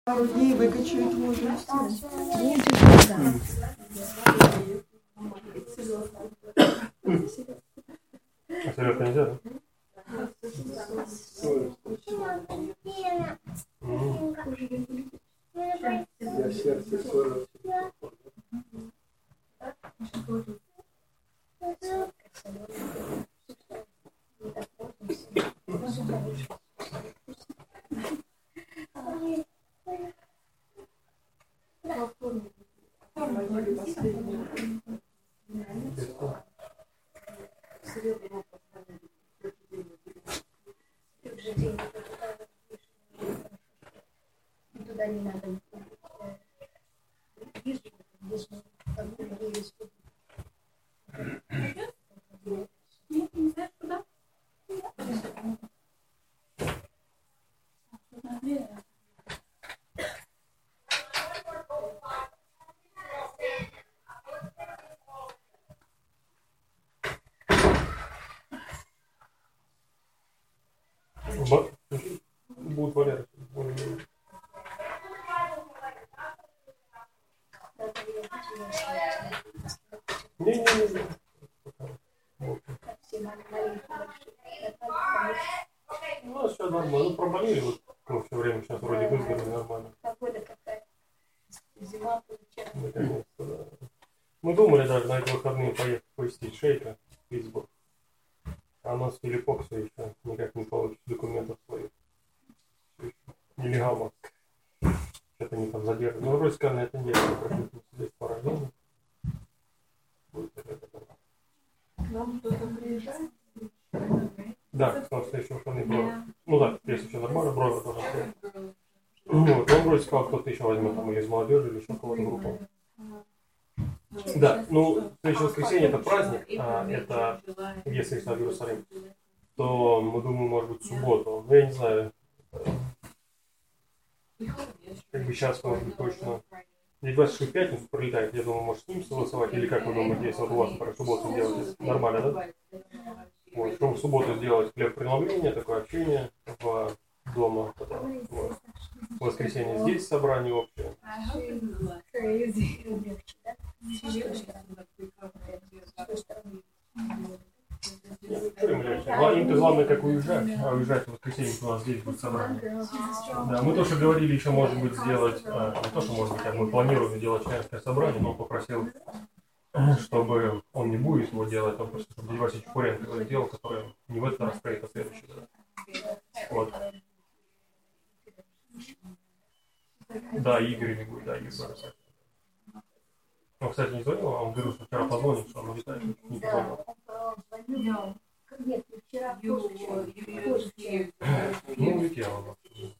Пару дней выкачивать воду. А Серёга нельзя, да? Я сердце свое. Туда не надо. Будут валять. Не. Ну, все нормально. Ну, проболели вот все время, сейчас вроде выздоровели нормально. Погода какая. Зима получается. Наконец-то, да. Мы думали даже на эти выходные поехать посетить Шейка в Питтсбург. А у нас Филиппок все еще никак не получит документов своих. Нелегально. Что-то они там задерживают. Ну, вроде сказали, на этой неделе прошу здесь по району. Будет это. Нам кто-то приезжает? Да, в следующем выходные Бровер. Ну да, если все нормально, Бровер тоже приедет. Вот, он вроде сказал, кто-то еще возьмет там или из молодежи, или еще кого-то группу. Да, ну, следующее воскресенье это праздник, это если в Иерусалим, то мы думаем, может быть, в субботу. Ну, я не знаю, как бы сейчас, может быть, точно. Не 26 пятницу прилетает, я думаю, может, с ним согласовать, или как вы думаете, если вот у вас, например, в субботу сделать, нормально, да? Вот, чтобы в субботу сделать хлеб-преломление, такое общение в дома, потом, вот. В воскресенье здесь собрание общее. Им-то главное, как уезжать, а уезжать в воскресенье у нас здесь будет собрание. Да, мы тоже говорили еще, может быть, сделать, не то, что, может быть, мы планируем делать членское собрание, но он попросил, чтобы он не будет его делать, он просто, чтобы Василий Чепуренко делал, который не в этот раз стоит, а следующий. Да. Вот. Да, Игорь не будет, да, Игорь Борисович. Он, кстати, не звонил, а он говорил, что вчера позвонит, что он улетает, не позвонил. Нет, вчера позже. Ну, улетел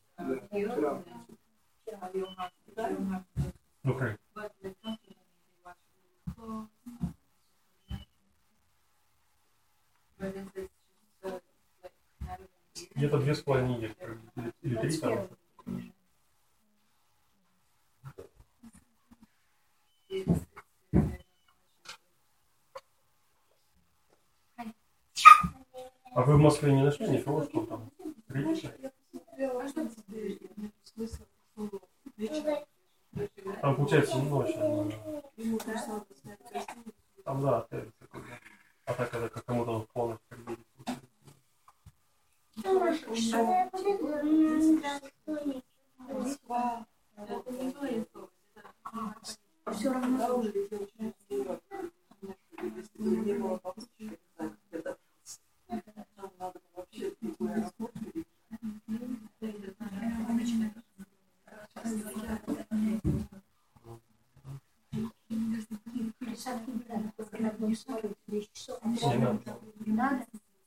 он. Ну, как? Где-то 2,5 недели, или 3 там. А вы в Москве не нашли никого, что там? Там, получается, ночь. Там, да, отель такой. А так, когда как кому-то он полностью прибудет. Все равно Не надо.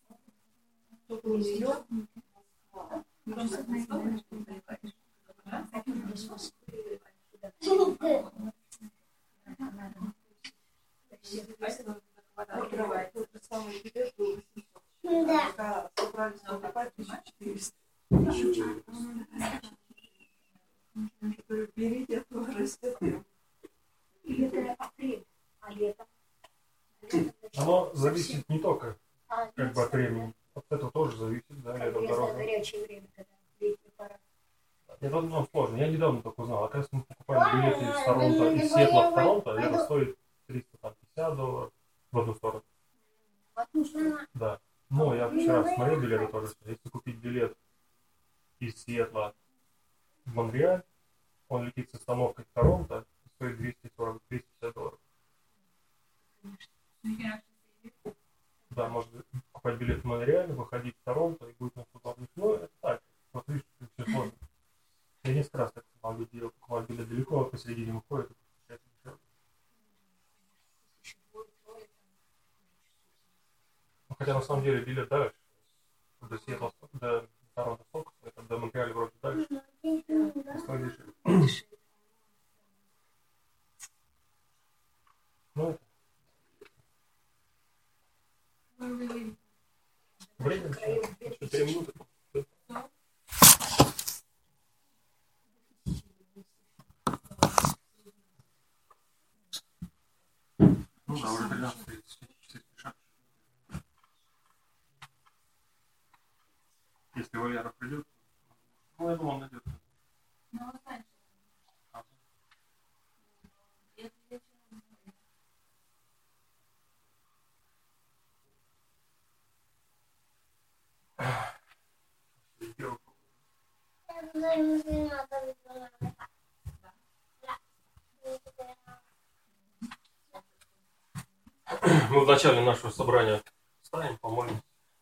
берите, тоже растет. Это апрель, а летом? Оно зависит не только как бы от времени. От этого тоже зависит, да, летом дорога. Горячее время, когда летняя пора. Это сложно. Я недавно только узнал. Оказывается, мы покупаем билеты из Торонто, из Сиэтла в Торонто, и это стоит $350 в одну сторону. Да. Но я вчера смотрел билеты тоже. Если купить билет из Сиэтла в Монреаль, он летит с остановкой в Торонто, стоит $250. Да, можно покупать билет в Монреаль, выходить в Торонто, и будет на футболе. Ну, это так. Вот видишь, все сложно. Я несколько раз так могу делать, покупать билет далеко, а посередине выходит, и получается дешевле. Ну, хотя на самом деле билет дальше. До Сиэтла, до Торонто столько, это до Монреаля вроде дальше. Стоит дешевле. Ну, это. Время еще 4 минуты. Ну да, уже 13:30 шаг. Если Валера придет, ну я думаю, он найдет. Мы в начале нашего собрания встанем, помолимся.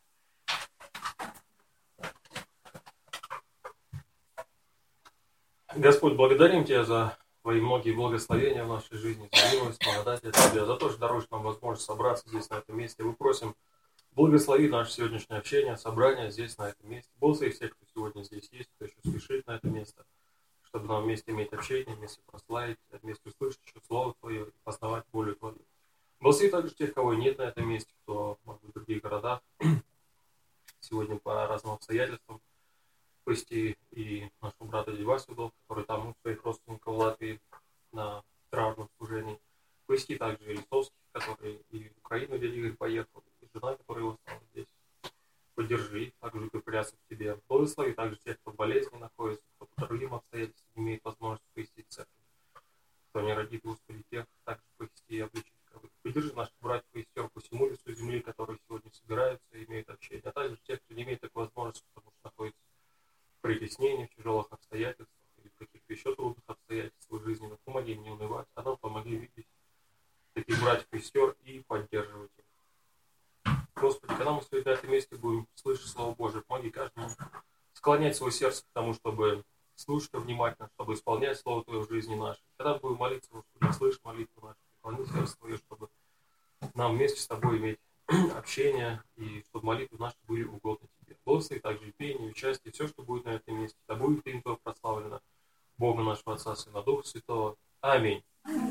Господь, благодарим Тебя за Твои многие благословения в нашей жизни, за милость, благодать от Тебя, за то, что даруешь нам возможность собраться здесь, на этом месте. Мы просим, благослови наше сегодняшнее общение, собрание здесь, на этом месте. Благослови всех, кто сегодня здесь есть, кто еще спешит на это место, чтобы нам вместе иметь общение, вместе прославить, вместе услышать еще Слово Твое и познавать волю Твою. Благослови также тех, кого нет на этом месте, кто, может быть, в других городах, сегодня по разным обстоятельствам. Пусть и нашего брата Васю, который там у своих родственников в Латвии на травмном служении. Пусть и также и Лисовских, который и в Украину, дядя Игорь, поехал, и жена, которая его осталась здесь. Поддержи их, также укрепляться в тебе. Благослови также тех, кто в болезни находится, кто по другим обстоятельствам имеет возможность посетить церковь. Кто не родит, Господи, тех также посети и обличить. Поддержи наших братьев и сестер по всему лесу земли, которые сегодня собираются и имеют общение. А также тех, кто не имеет такой возможности, потому что находится в притеснении, в тяжелых обстоятельствах или в каких-то еще трудных обстоятельствах жизни. Но помоги им не унывать, а нам помоги видеть таких братьев и сестер и поддерживать их. Господи, когда мы сегодня на этом месте будем слышать Слово Божие, помоги каждому склонять свое сердце к тому, чтобы слушать внимательно, чтобы исполнять Слово Твое в жизни нашей. Когда мы будем молиться, Господи, слышь молитву нашу, преклони сердце Твое, чтобы нам вместе с Тобой иметь общение, и чтобы молитвы наши были угодны Тебе. Благослови также и пение, и участие, все, что будет на этом месте. Да будет имя Твое прославлено, Бога нашего Отца, Сына, Духа Святого. Аминь.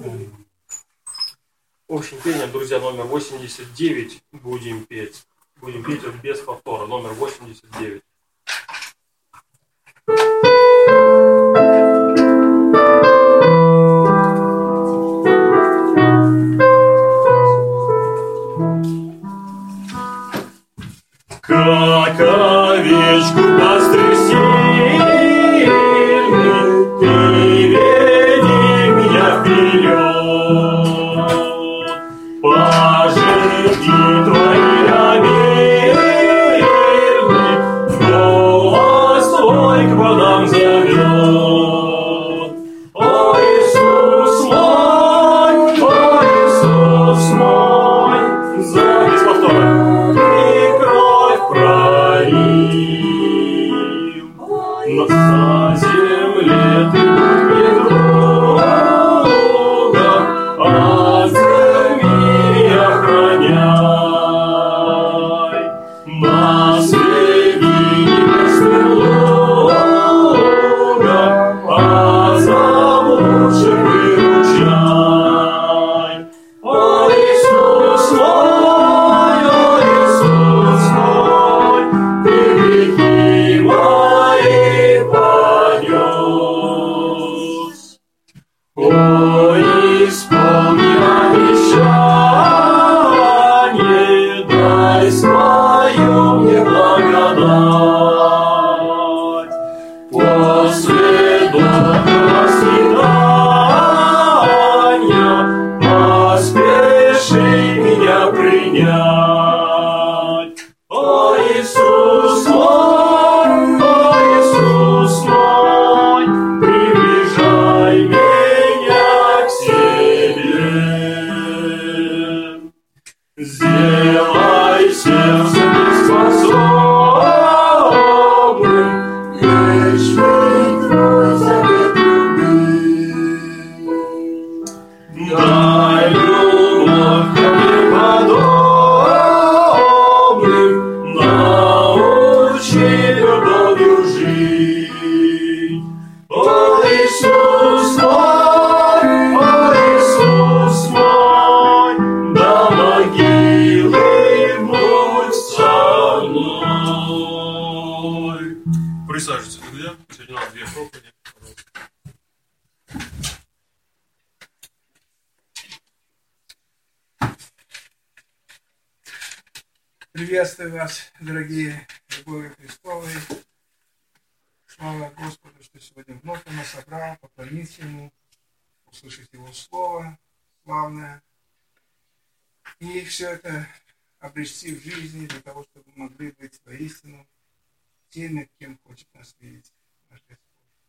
Общим пением, друзья, номер 89 будем петь. Будем петь без повтора, номер 89. Как овечку пастырь сильный, ты веди меня вперед. По жертве Твоей наверной, Приветствую вас, дорогие любовью Христовой. Слава Господу, что сегодня вновь нас собрал, поклониться Ему, услышать Его Слово славное. И все это обрести в жизни для того, чтобы мы могли быть воистину теми, кем хочет нас видеть наш Господь.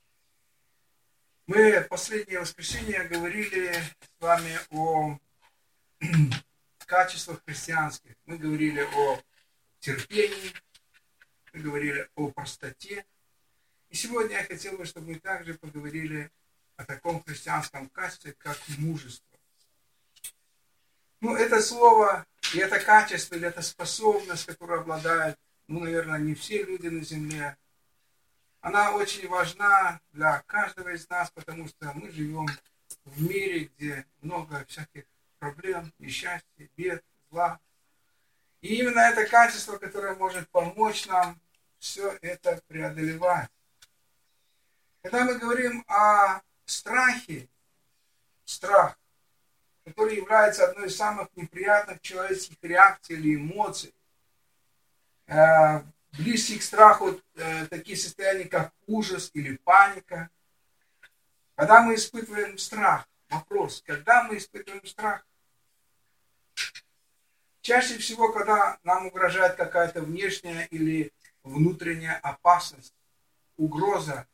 Мы в последнее воскресенье говорили с вами о качествах христианских. Мы говорили о терпении, мы говорили о простоте. И сегодня я хотел бы, чтобы мы также поговорили о таком христианском качестве, как мужество. Это слово, и это качество, или эта способность, которую обладают, наверное, не все люди на земле, она очень важна для каждого из нас, потому что мы живем в мире, где много всяких проблем, несчастья, бед, зла. И именно это качество, которое может помочь нам все это преодолевать. Когда мы говорим о страхе, страх, который является одной из самых неприятных человеческих реакций или эмоций, близкие к страху такие состояния, как ужас или паника. Когда мы испытываем страх, вопрос, когда мы испытываем страх? Чаще всего, когда нам угрожает какая-то внешняя или внутренняя опасность, угроза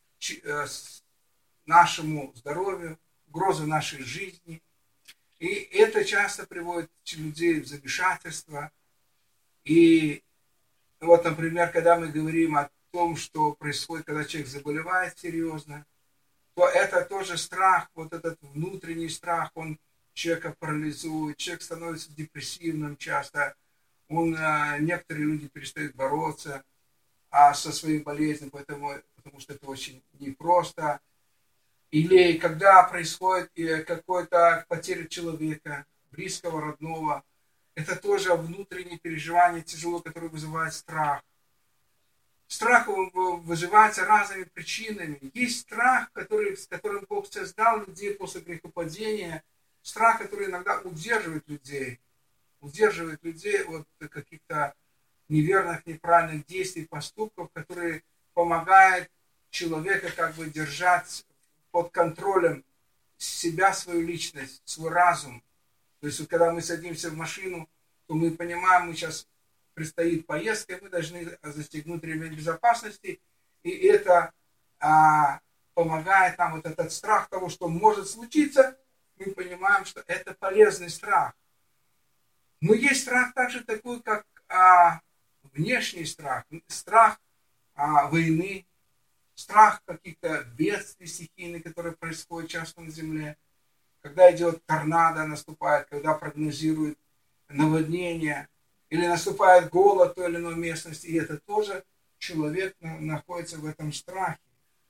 нашему здоровью, угроза нашей жизни. И это часто приводит людей в замешательство. И вот, например, когда мы говорим о том, что происходит, когда человек заболевает серьезно, то это тоже страх, вот этот внутренний страх, он человека парализует, человек становится депрессивным часто, некоторые люди перестают бороться со своей болезнью, потому что это очень непросто. Или когда происходит какая-то потеря человека, близкого, родного, это тоже внутреннее переживание тяжело, которое вызывает страх. Страх вызывается разными причинами. Есть страх, с которым Бог создал людей после грехопадения, страх, который иногда удерживает людей от каких-то неверных, неправильных действий, поступков, которые помогают человеку держать под контролем себя, свою личность, свой разум. То есть, когда мы садимся в машину, то мы понимаем, сейчас предстоит поездка, и мы должны застегнуть ремень безопасности, и это помогает нам, этот страх того, что может случиться, мы понимаем, что это полезный страх. Но есть страх также такой, как внешний страх, страх войны, страх каких-то бедствий стихийных, которые происходят часто на земле, когда идет торнадо, наступает, когда прогнозируют наводнение, или наступает голод в той или иной местности, и это тоже человек находится в этом страхе.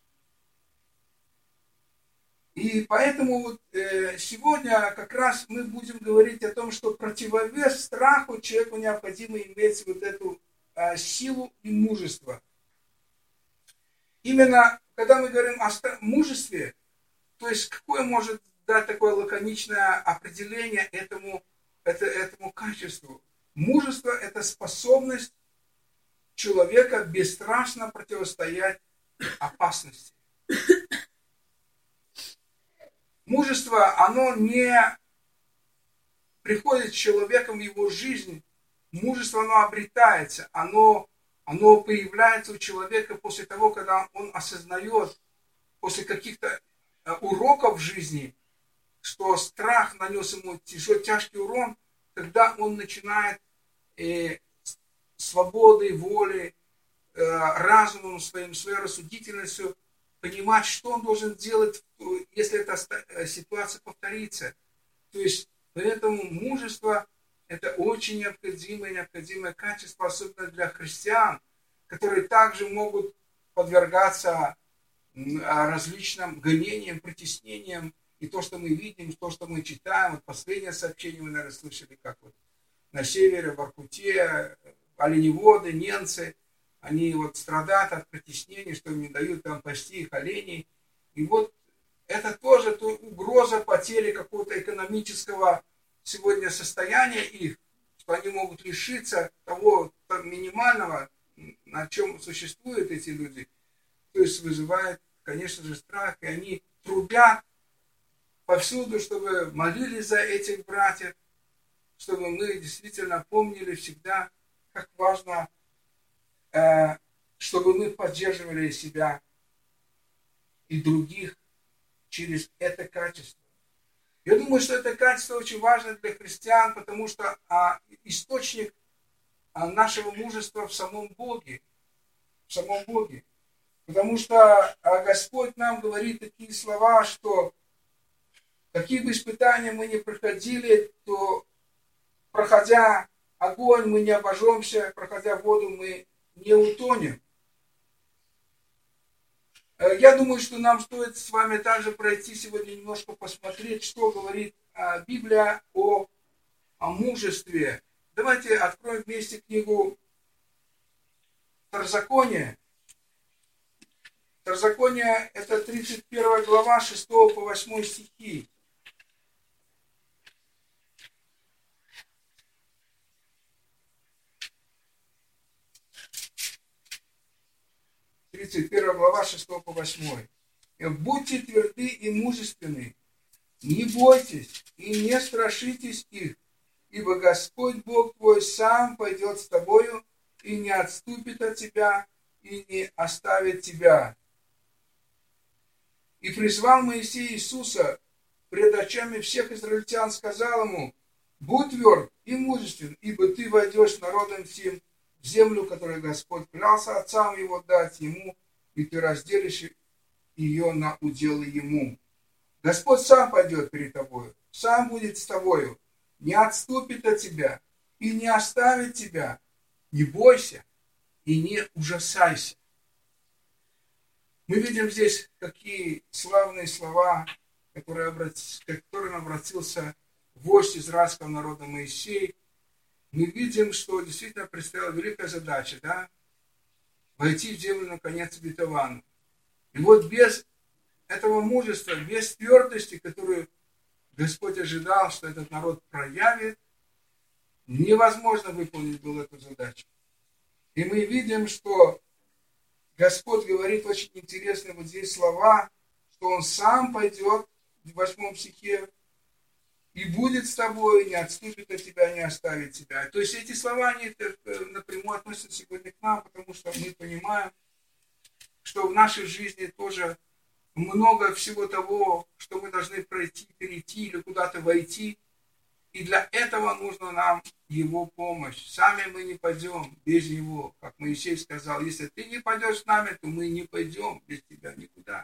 И поэтому сегодня как раз мы будем говорить о том, что противовес страху человеку необходимо иметь вот эту силу и мужество. Именно когда мы говорим о мужестве, то есть какое может дать такое лаконичное определение этому качеству? Мужество – это способность человека бесстрашно противостоять опасности. Мужество, оно не приходит с человеком в его жизнь. Мужество, оно обретается, оно появляется у человека после того, когда он осознает, после каких-то уроков в жизни, что страх нанес ему тяжкий урон, когда он начинает свободой воли, разумом своим, своей рассудительностью понимать, что он должен делать, если эта ситуация повторится. То есть, поэтому мужество – это очень необходимое качество, особенно для христиан, которые также могут подвергаться различным гонениям, притеснениям. И то, что мы видим, то, что мы читаем, вот последнее сообщение вы, наверное, слышали, как вот на севере, в Воркуте, оленеводы, немцы, они страдают от притеснений, что им не дают там пасти их оленей. И вот это тоже угроза потери какого-то экономического сегодня состояния их, что они могут лишиться того минимального, на чем существуют эти люди, то есть вызывает, конечно же, страх, и они трубят повсюду, чтобы молились за этих братьев, чтобы мы действительно помнили всегда, как важно, чтобы мы поддерживали себя и других через это качество. Я думаю, что это качество очень важно для христиан, потому что источник нашего мужества в самом Боге. В самом Боге. Потому что Господь нам говорит такие слова, что какие бы испытания мы ни проходили, то, проходя огонь, мы не обожжемся, проходя воду, мы не утонем. Я думаю, что нам стоит с вами также пройти сегодня немножко посмотреть, что говорит Библия о мужестве. Давайте откроем вместе книгу Второзакония. Второзаконие — это 31 глава, 6 по 8 стихи. Глава 6 по 8. «Будьте тверды и мужественны, не бойтесь и не страшитесь их, ибо Господь Бог твой сам пойдет с тобою и не отступит от тебя и не оставит тебя». И призвал Моисей Иисуса пред очами всех израильтян, сказал ему: «Будь тверд и мужествен, ибо ты войдешь с народом всем в землю, которую Господь клялся отцам его дать ему, и ты разделишь ее на уделы ему. Господь сам пойдет перед тобою, сам будет с тобою, не отступит от тебя и не оставит тебя. Не бойся и не ужасайся». Мы видим здесь, какие славные слова, к которым обратился вождь израильского народа Моисей. Мы видим, что действительно предстояла великая задача, да? Войти в землю, наконец, обетованную. И вот без этого мужества, без твердости, которую Господь ожидал, что этот народ проявит, невозможно выполнить было эту задачу. И мы видим, что Господь говорит очень интересные вот здесь слова, что Он сам пойдет, в 8 стихе, и будет с тобой, не отступит от тебя, не оставит тебя. То есть эти слова, они напрямую относятся сегодня к нам, потому что мы понимаем, что в нашей жизни тоже много всего того, что мы должны пройти, перейти или куда-то войти. И для этого нужна нам Его помощь. Сами мы не пойдем без Него. Как Моисей сказал: если ты не пойдешь с нами, то мы не пойдем без тебя никуда.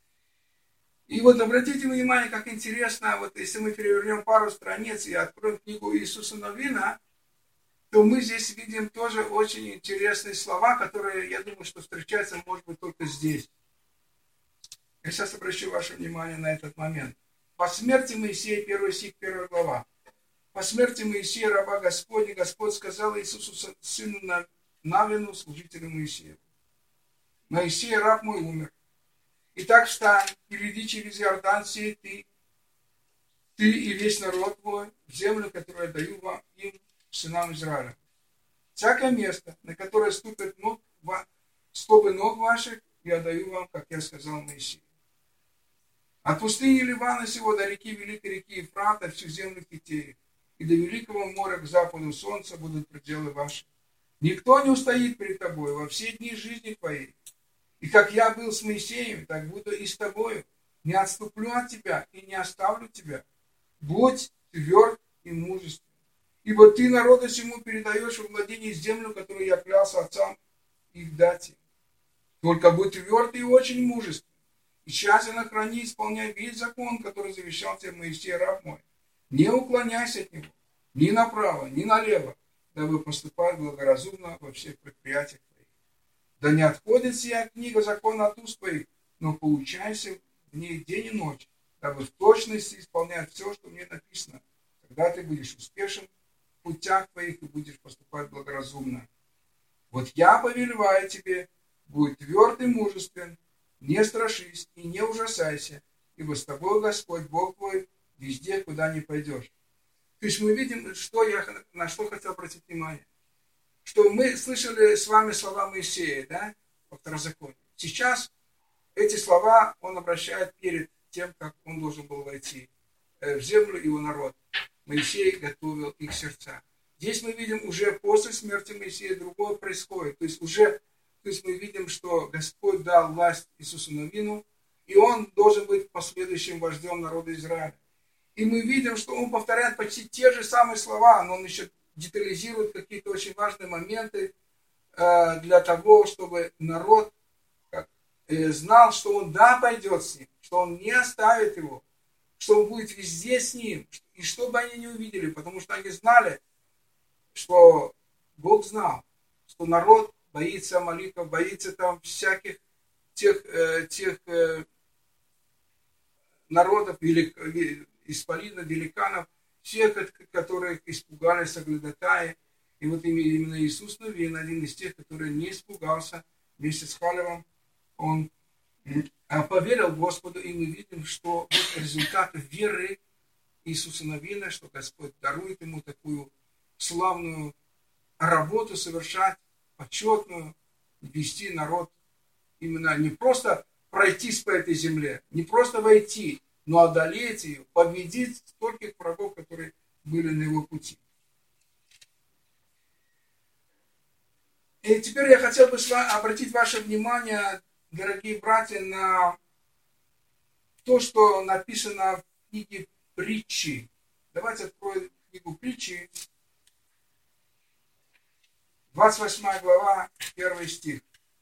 И вот обратите внимание, как интересно, вот если мы перевернем пару страниц и откроем книгу Иисуса Новина, то мы здесь видим тоже очень интересные слова, которые, я думаю, что встречаются, может быть, только здесь. Я сейчас обращу ваше внимание на этот момент. По смерти Моисея, 1 стих, 1 глава. По смерти Моисея, раба Господня, Господь сказал Иисусу, сыну Навину, служителю Моисея: «Моисей, раб мой, умер. Итак, встань, перейди через Иордан сей ты и весь народ твой, в землю, которую я даю вам, им, сынам Израиля. Всякое место, на которое ступят стопы ног ваших, я даю вам, как я сказал Моисею. От пустыни Ливана сего до реки, великой реки Ефрата, всю землю Хиттеев, и до великого моря к западу солнца будут пределы ваши. Никто не устоит перед тобой во все дни жизни твоей. И как я был с Моисеем, так буду и с тобою. Не отступлю от тебя и не оставлю тебя. Будь тверд и мужествен. Ибо ты народу сему передаешь во владение землю, которую я клялся отцам их дать им. Только будь тверд и очень мужествен. И тщательно храни и исполняй весь закон, который завещал тебе Моисей, раб мой. Не уклоняйся от него ни направо, ни налево, дабы поступать благоразумно во всех предприятиях твоих. Да не отходит сия книга закона от уст твоих, но поучайся в ней день и ночь, дабы в точности исполнять все, что мне написано. Тогда ты будешь успешен в путях твоих и будешь поступать благоразумно. Вот я повелеваю тебе, будь тверд и мужествен, не страшись и не ужасайся, ибо с тобой Господь Бог твой везде, куда ни пойдешь». То есть мы видим, что я на что хотел обратить внимание. Что мы слышали с вами слова Моисея, да, во Второзаконии. Сейчас эти слова он обращает перед тем, как он должен был войти в землю, его народ. Моисей готовил их сердца. Здесь мы видим уже после смерти Моисея другое происходит. То есть мы видим, что Господь дал власть Иисусу Навину, и он должен быть последующим вождем народа Израиля. И мы видим, что он повторяет почти те же самые слова, но он еще детализирует какие-то очень важные моменты для того, чтобы народ знал, что он пойдет с ним, что он не оставит его, что он будет везде с ним, и что бы они не увидели, потому что они знали, что Бог знал, что народ боится амаликов, боится там всяких тех народов, исполинов, великанов, всех, которых испугались соглядатаи. И вот именно Иисус Навин, один из тех, который не испугался, вместе с Халевом, он поверил Господу, и мы видим, что вот результат веры Иисуса Навина, что Господь дарует ему такую славную работу совершать, почетную, вести народ, именно не просто пройтись по этой земле, не просто войти, но одолеть ее, победить стольких врагов, которые были на его пути. И теперь я хотел бы обратить ваше внимание, дорогие братья, на то, что написано в книге Притчи. Давайте откроем книгу Притчи, 28 глава, 1 стих.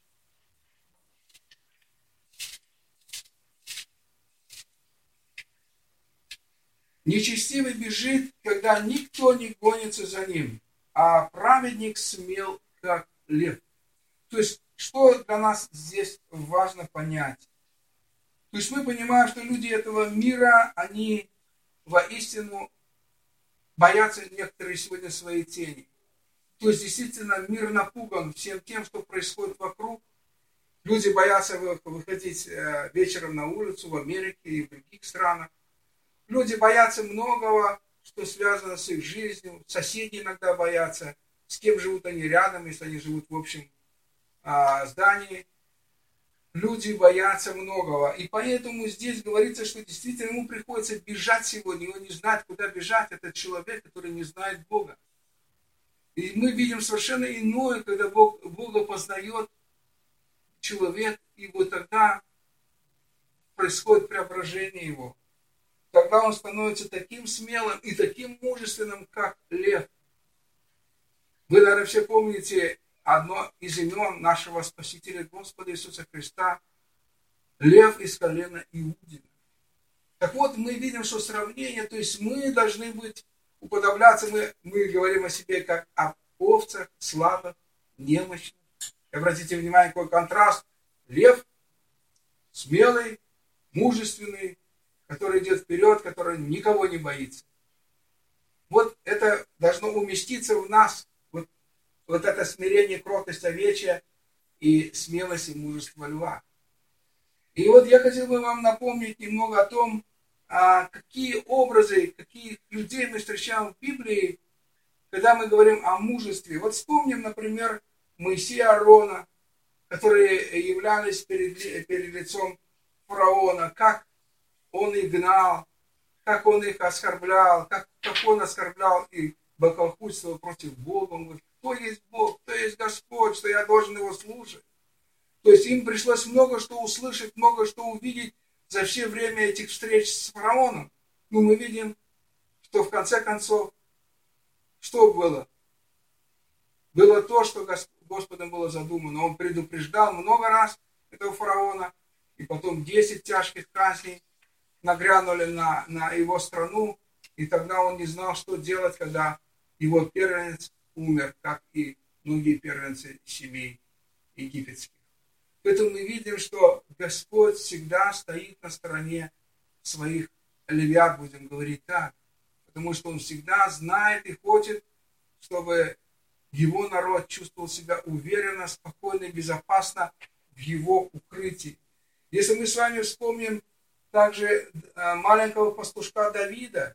Нечестивый бежит, когда никто не гонится за ним, а праведник смел, как лев. То есть, что для нас здесь важно понять? То есть, мы понимаем, что люди этого мира, они воистину боятся некоторые сегодня своей тени. То есть, действительно, мир напуган всем тем, что происходит вокруг. Люди боятся выходить вечером на улицу в Америке и в других странах. Люди боятся многого, что связано с их жизнью. Соседи иногда боятся, с кем живут они рядом, если они живут в общем здании. Люди боятся многого. И поэтому здесь говорится, что действительно ему приходится бежать сегодня. Он не знает, куда бежать. Это человек, который не знает Бога. И мы видим совершенно иное, когда Бога познает человек, и вот тогда происходит преображение его. Тогда он становится таким смелым и таким мужественным, как лев. Вы, наверное, все помните одно из имен нашего Спасителя Господа Иисуса Христа. Лев из колена Иудина. Так вот, мы видим, что сравнение, то есть мы должны быть, уподобляться, мы говорим о себе как об овцах, слабых, немощных. И обратите внимание, какой контраст. Лев смелый, мужественный, который идет вперед, который никого не боится. Вот это должно уместиться в нас, вот это смирение, кротость овечья и смелость и мужество льва. И вот я хотел бы вам напомнить немного о том, какие образы, каких людей мы встречаем в Библии, когда мы говорим о мужестве. Вот вспомним, например, Моисея, Аарона, которые являлись перед лицом фараона, как он их гнал, как он их оскорблял, как он оскорблял и богохульствовал против Бога. Он говорит, кто есть Бог, кто есть Господь, что я должен его слушать. То есть им пришлось много что услышать, много что увидеть за все время этих встреч с фараоном. Но мы видим, что в конце концов, что было? Было то, что Господом было задумано. Он предупреждал много раз этого фараона, и потом 10 тяжких казней нагрянули на его страну, и тогда он не знал, что делать, когда его первенец умер, как и многие первенцы семей египетских. Поэтому мы видим, что Господь всегда стоит на стороне своих левят, будем говорить так, потому что Он всегда знает и хочет, чтобы Его народ чувствовал себя уверенно, спокойно и безопасно в Его укрытии. Если мы с вами вспомним также маленького пастушка Давида,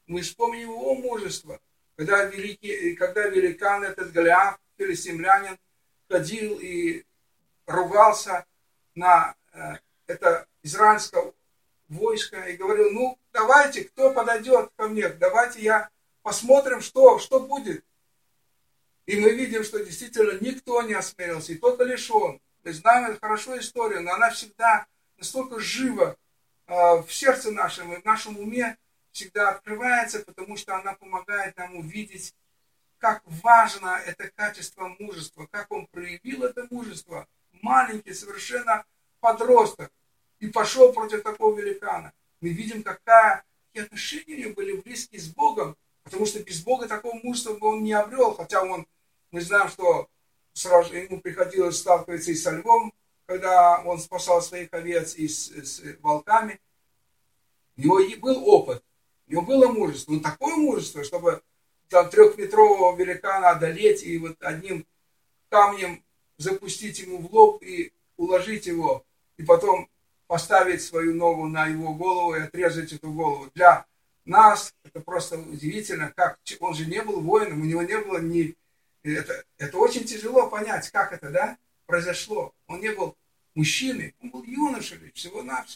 мы вспомним его мужество. Когда великан этот Голиаф, филистимлянин, ходил и ругался на это израильское войско и говорил, ну давайте, кто подойдет ко мне, давайте посмотрим, что будет. И мы видим, что действительно никто не осмелился, и только лишь он. Мы знаем эту хорошо историю, но она всегда настолько жива в сердце нашем и в нашем уме всегда открывается, потому что она помогает нам увидеть, как важно это качество мужества, как он проявил это мужество. Маленький, совершенно подросток, и пошел против такого великана. Мы видим, какие отношения у него были близкие с Богом, потому что без Бога такого мужества бы он не обрел, хотя мы знаем, что сразу ему приходилось сталкиваться и со львом, когда он спасал своих овец, и с волками. У него и был опыт, у него было мужество, но такое мужество, чтобы там 3-метрового великана одолеть и вот одним камнем запустить ему в лоб и уложить его, и потом поставить свою ногу на его голову и отрезать эту голову. Для нас это просто удивительно, как он же не был воином, у него не было ни... Это очень тяжело понять, как это, произошло. Он не был мужчиной, он был юношей, всего-навсего.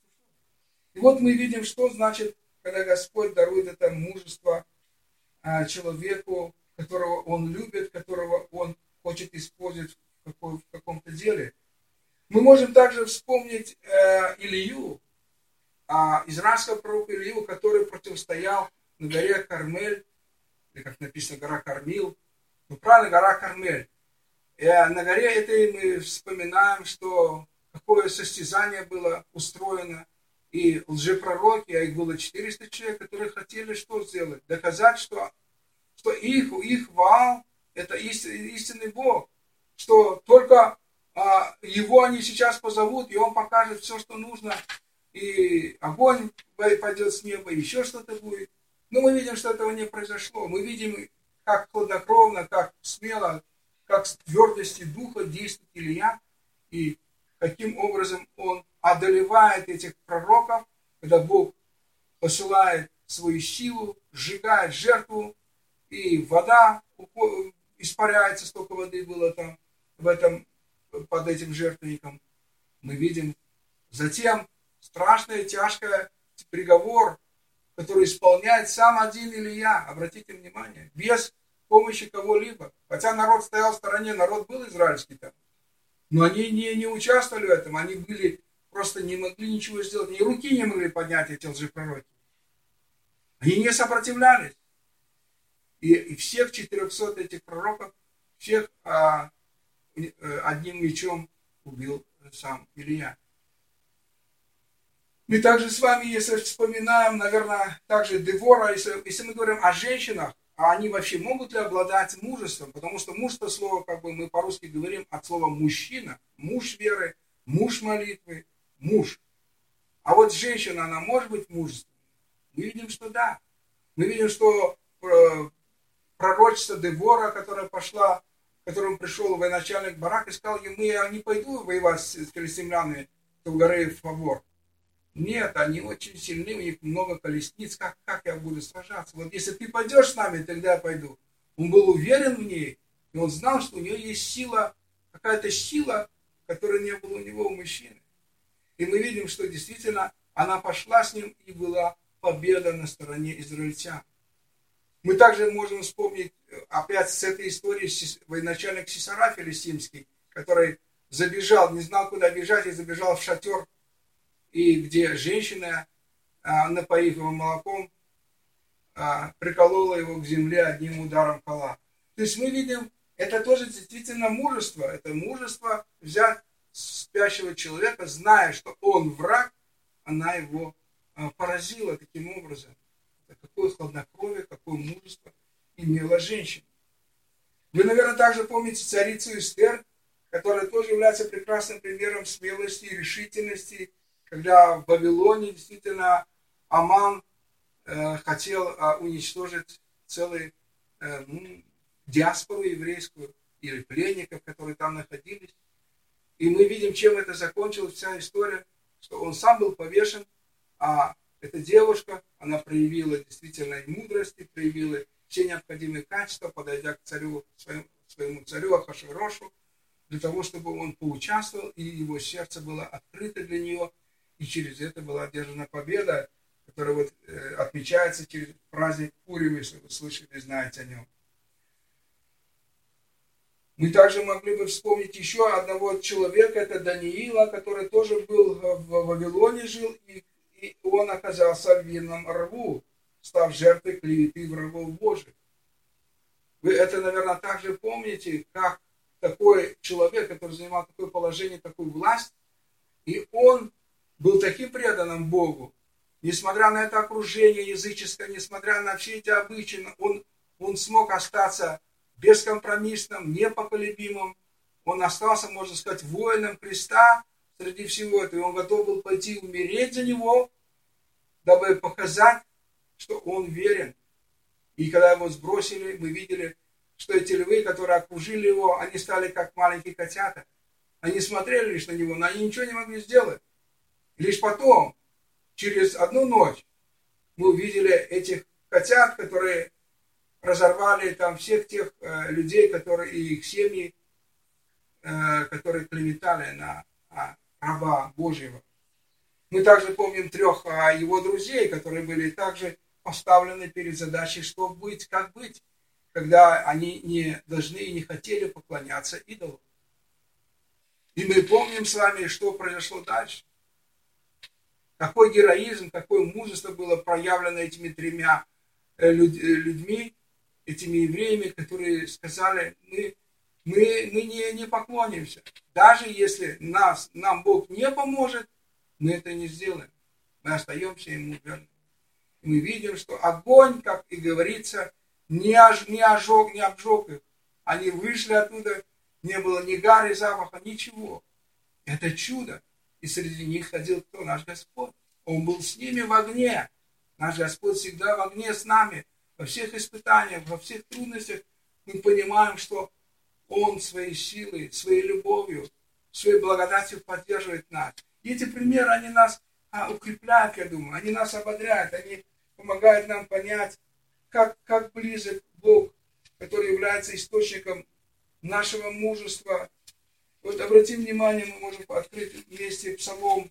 И вот мы видим, что значит, когда Господь дарует это мужество человеку, которого он любит, которого он хочет использовать в каком-то деле. Мы можем также вспомнить Илью, израильского пророка Илью, который противостоял на горе Кармель, или как написано, гора Кармил, правильно, гора Кармель. На горе этой мы вспоминаем, что какое состязание было устроено, и лжепророки, а их было 400 человек, которые хотели что сделать? Доказать, что их Ваал – это истинный Бог, что только его они сейчас позовут, и он покажет все, что нужно, и огонь пойдет с неба, и еще что-то будет. Но мы видим, что этого не произошло. Мы видим, как хладнокровно, как смело, как с твердостью духа действует Илья, и каким образом он одолевает этих пророков, когда Бог посылает свою силу, сжигает жертву, и вода испаряется, столько воды было там под этим жертвенником. Мы видим затем страшный, тяжкий приговор, который исполняет сам один Илья. Обратите внимание, без помощи кого-либо. Хотя народ стоял в стороне, народ был израильский там. Но они не участвовали в этом, они просто не могли ничего сделать, ни руки не могли поднять эти лжепророки. Они не сопротивлялись. И всех 400 этих пророков, всех одним мечом убил сам Илья. Мы также с вами, если вспоминаем, наверное, также Девора, если мы говорим о женщинах, а они вообще могут ли обладать мужеством? Потому что мужество слово, мы по-русски говорим от слова мужчина, муж веры, муж молитвы, муж. А вот женщина, она может быть мужественной? Мы видим, что да. Мы видим, что пророчество Девора, которая пошла, к которому пришел военачальник Барак и сказал ему, я не пойду воевать с филистимлянами в горы Фавор. Нет, они очень сильны, у них много колесниц, как я буду сражаться? Вот если ты пойдешь с нами, тогда я пойду. Он был уверен в ней, и он знал, что у нее есть сила, какая-то сила, которой не было у него, у мужчины. И мы видим, что действительно она пошла с ним, и была победа на стороне израильтян. Мы также можем вспомнить опять с этой истории военачальник Сисара филистимский, который забежал, не знал, куда бежать, и забежал в шатер, и где женщина, напоив его молоком, приколола его к земле одним ударом кола. То есть мы видим, это тоже действительно мужество. Это мужество взять спящего человека, зная, что он враг, она его поразила таким образом. Какое хладнокровие, какое мужество имела женщина. Вы, наверное, также помните царицу Эстер, которая тоже является прекрасным примером смелости и решительности, когда в Вавилоне действительно Аман хотел уничтожить целую диаспору еврейскую или пленников, которые там находились. И мы видим, чем это закончилась вся история, что он сам был повешен, а эта девушка, она проявила действительно и мудрость, и проявила все необходимые качества, подойдя к царю, своему царю Ахашверошу, для того, чтобы он поучаствовал, и его сердце было открыто для нее, и через это была одержана победа, которая вот отмечается через праздник Пурим, если вы слышали, знаете о нем. Мы также могли бы вспомнить еще одного человека, это Даниила, который тоже был в Вавилоне, жил, и он оказался в винном рву, став жертвой клеветы врагов Божьих. Вы это, наверное, также помните, как такой человек, который занимал такое положение, такую власть, и он был таким преданным Богу, несмотря на это окружение языческое, несмотря на все эти обычаи, он смог остаться бескомпромиссным, непоколебимым. Он остался, можно сказать, воином Христа среди всего этого. И он готов был пойти умереть за него, дабы показать, что он верен. И когда его сбросили, мы видели, что эти львы, которые окружили его, они стали как маленькие котята. Они смотрели лишь на него, но они ничего не могли сделать. И лишь потом, через одну ночь, мы увидели этих котят, которые разорвали там всех тех людей, которые и их семьи, которые клеветали на раба Божьего. Мы также помним 3 его друзей, которые были также поставлены перед задачей, что быть, как быть, когда они не должны и не хотели поклоняться идолу. И мы помним с вами, что произошло дальше. Какой героизм, какое мужество было проявлено этими 3 людьми, этими евреями, которые сказали, мы не поклонимся. Даже если нам Бог не поможет, мы это не сделаем. Мы остаемся Ему верными. И мы видим, что огонь, как и говорится, не обжег их. Они вышли оттуда, не было ни гары, запаха, ничего. Это чудо. И среди них ходил кто? Наш Господь. Он был с ними в огне. Наш Господь всегда в огне с нами. Во всех испытаниях, во всех трудностях мы понимаем, что Он своей силой, своей любовью, своей благодатью поддерживает нас. И эти примеры, они нас укрепляют, я думаю, они нас ободряют, они помогают нам понять, как близок Бог, который является источником нашего мужества. Вот обратим внимание, мы можем открыть вместе Псалом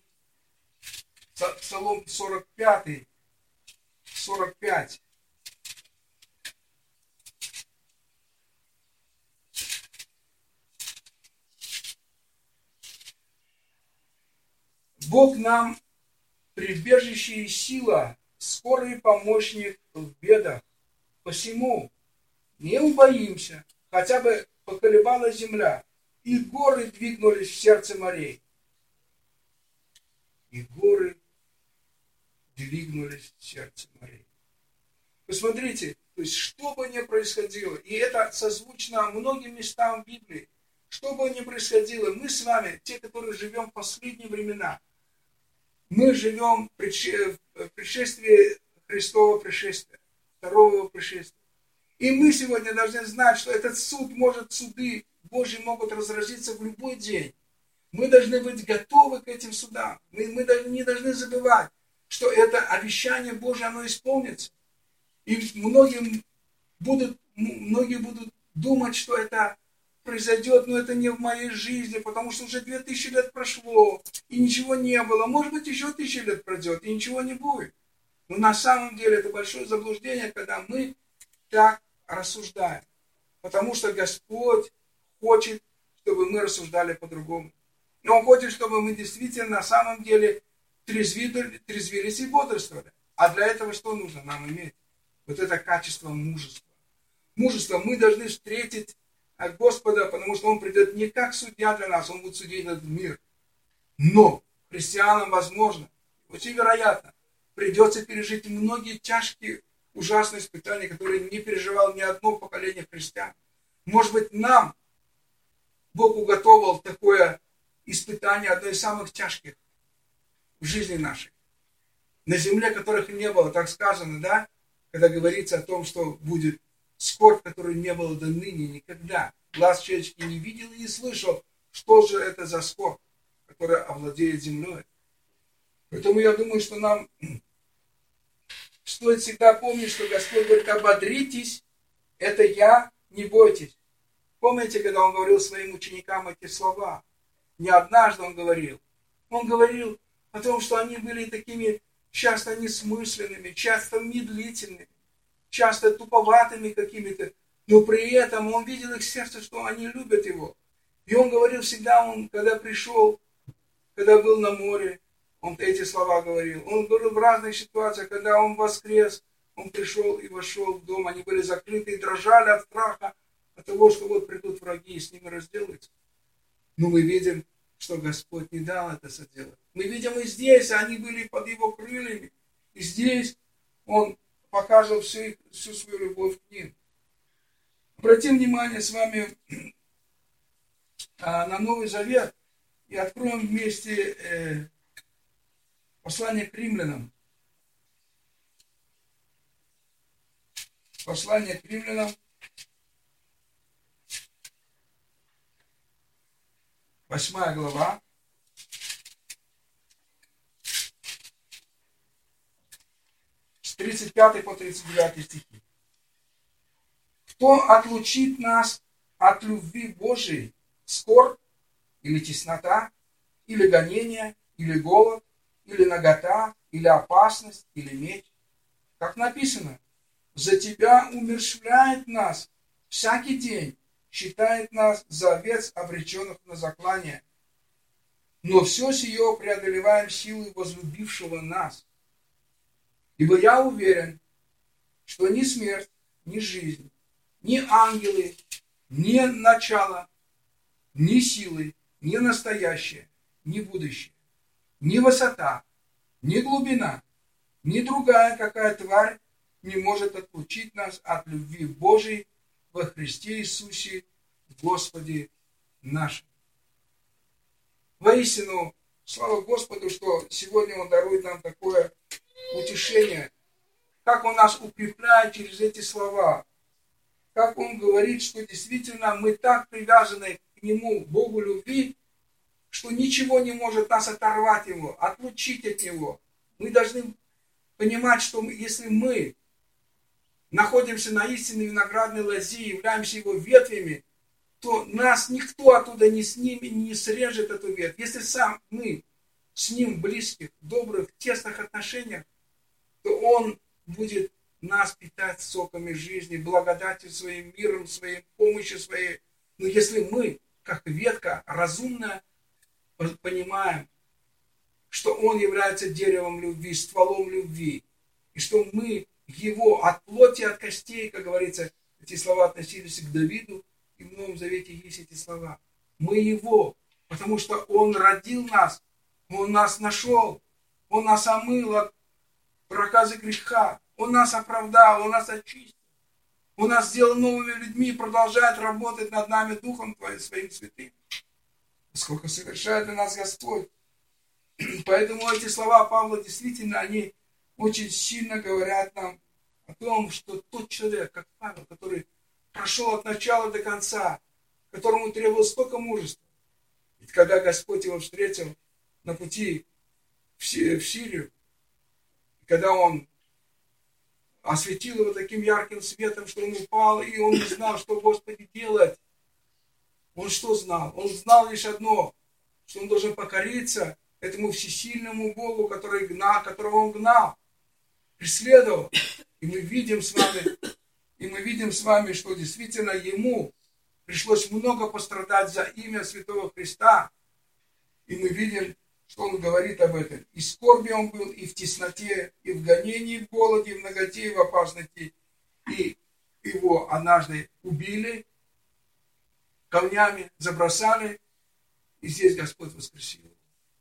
45. Бог нам прибежище и сила, скорый помощник в бедах. Посему не убоимся, хотя бы поколебалась земля, и горы двигнулись в сердце морей. И горы двигнулись в сердце морей. Посмотрите, то есть что бы ни происходило, и это созвучно многим местам в Библии, что бы ни происходило, мы с вами, те, которые живем в последние времена, мы живем в пришествии Христова пришествия, второго пришествия. И мы сегодня должны знать, что этот суды Божьи могут разразиться в любой день. Мы должны быть готовы к этим судам. Мы не должны забывать, что это обещание Божье, оно исполнится. И многие будут думать, что это произойдет, но это не в моей жизни, потому что уже 2000 лет прошло, и ничего не было. Может быть, еще 1000 лет пройдет, и ничего не будет. Но на самом деле это большое заблуждение, когда мы так рассуждаем. Потому что Господь хочет, чтобы мы рассуждали по-другому. Но Он хочет, чтобы мы действительно на самом деле трезвились и бодрствовали. А для этого что нужно нам иметь? Вот это качество мужества. Мужество мы должны встретить от Господа, потому что Он придет не как судья для нас, Он будет судить этот мир. Но христианам, возможно, очень вероятно, придется пережить многие тяжкие, ужасные испытания, которые не переживало ни одно поколение христиан. Может быть, нам Бог уготовил такое испытание, одно из самых тяжких в жизни нашей. На земле, которых не было, так сказано, да? Когда говорится о том, что будет скорбь, которую не было до ныне никогда. Глаз человеческий не видел и не слышал, что же это за скорбь, которая овладеет землей. Поэтому я думаю, что нам стоит всегда помнить, что Господь говорит: ободритесь, это я, не бойтесь. Помните, когда Он говорил своим ученикам эти слова? Не однажды Он говорил. Он говорил о том, что они были такими часто несмысленными, часто медлительными, часто туповатыми какими-то, но при этом Он видел их сердце, что они любят Его. И Он говорил всегда, когда пришел, когда был на море, Он эти слова говорил. Он говорил в разных ситуациях, когда Он воскрес, Он пришел и вошел в дом, они были закрыты и дрожали от страха, от того, что вот придут враги и с ними разделаются. Но мы видим, что Господь не дал это сделать. Мы видим и здесь, они были под Его крыльями, и здесь Он показывал всю свою любовь к ним. Обратим внимание с вами на Новый Завет и откроем вместе послание к римлянам. Послание к римлянам. 8 глава. С 35 по 39 стихи. Кто отлучит нас от любви Божией? Скорбь, или теснота, или гонение, или голод, или нагота, или опасность, или меч? Как написано: за тебя умерщвляет нас всякий день, считает нас за овец, обреченных на заклание. Но все сие преодолеваем силой возлюбившего нас. Ибо я уверен, что ни смерть, ни жизнь, ни ангелы, ни начало, ни силы, ни настоящее, ни будущее, ни высота, ни глубина, ни другая какая тварь не может отлучить нас от любви Божией во Христе Иисусе, Господе нашим. Воистину, слава Господу, что сегодня Он дарует нам такое утешение, как Он нас укрепляет через эти слова, как Он говорит, что действительно мы так привязаны к Нему, Богу любви, что ничего не может нас оторвать Его, отлучить от Него. Мы должны понимать, что если мы находимся на истинной виноградной лозе и являемся Его ветвями, то нас никто оттуда не снимет, не срежет эту ветвь. Если сам мы с Ним в близких, добрых, тесных отношениях, то Он будет нас питать соками жизни, благодатью своим, миром своим, помощью своей. Но если мы, как ветка разумная, понимаем, что Он является деревом любви, стволом любви, и что мы Его от плоти, от костей, как говорится, эти слова относились к Давиду, и в Новом Завете есть эти слова. Мы Его, потому что Он родил нас, Он нас нашел, Он нас омыл от проказы греха, Он нас оправдал, Он нас очистил, Он нас сделал новыми людьми и продолжает работать над нами Духом Твоим, Своим Святым. Сколько совершает для нас Господь. Поэтому эти слова Павла действительно, они очень сильно говорят нам о том, что тот человек, как Павел, который прошел от начала до конца, которому требовалось столько мужества. Ведь когда Господь его встретил на пути в Сирию, когда Он осветил его таким ярким светом, что он упал, и он не знал, что Господи делать. Он что знал? Он знал лишь одно, что он должен покориться этому всесильному Богу, которого он гнал, преследовал. И мы видим с вами, что действительно ему пришлось много пострадать за имя Святого Христа. И мы видим, что он говорит об этом. И в скорби он был, и в тесноте, и в гонении, и в голоде, и в наготе, и в опасности. И его однажды убили, камнями забросали, и здесь Господь воскресил его.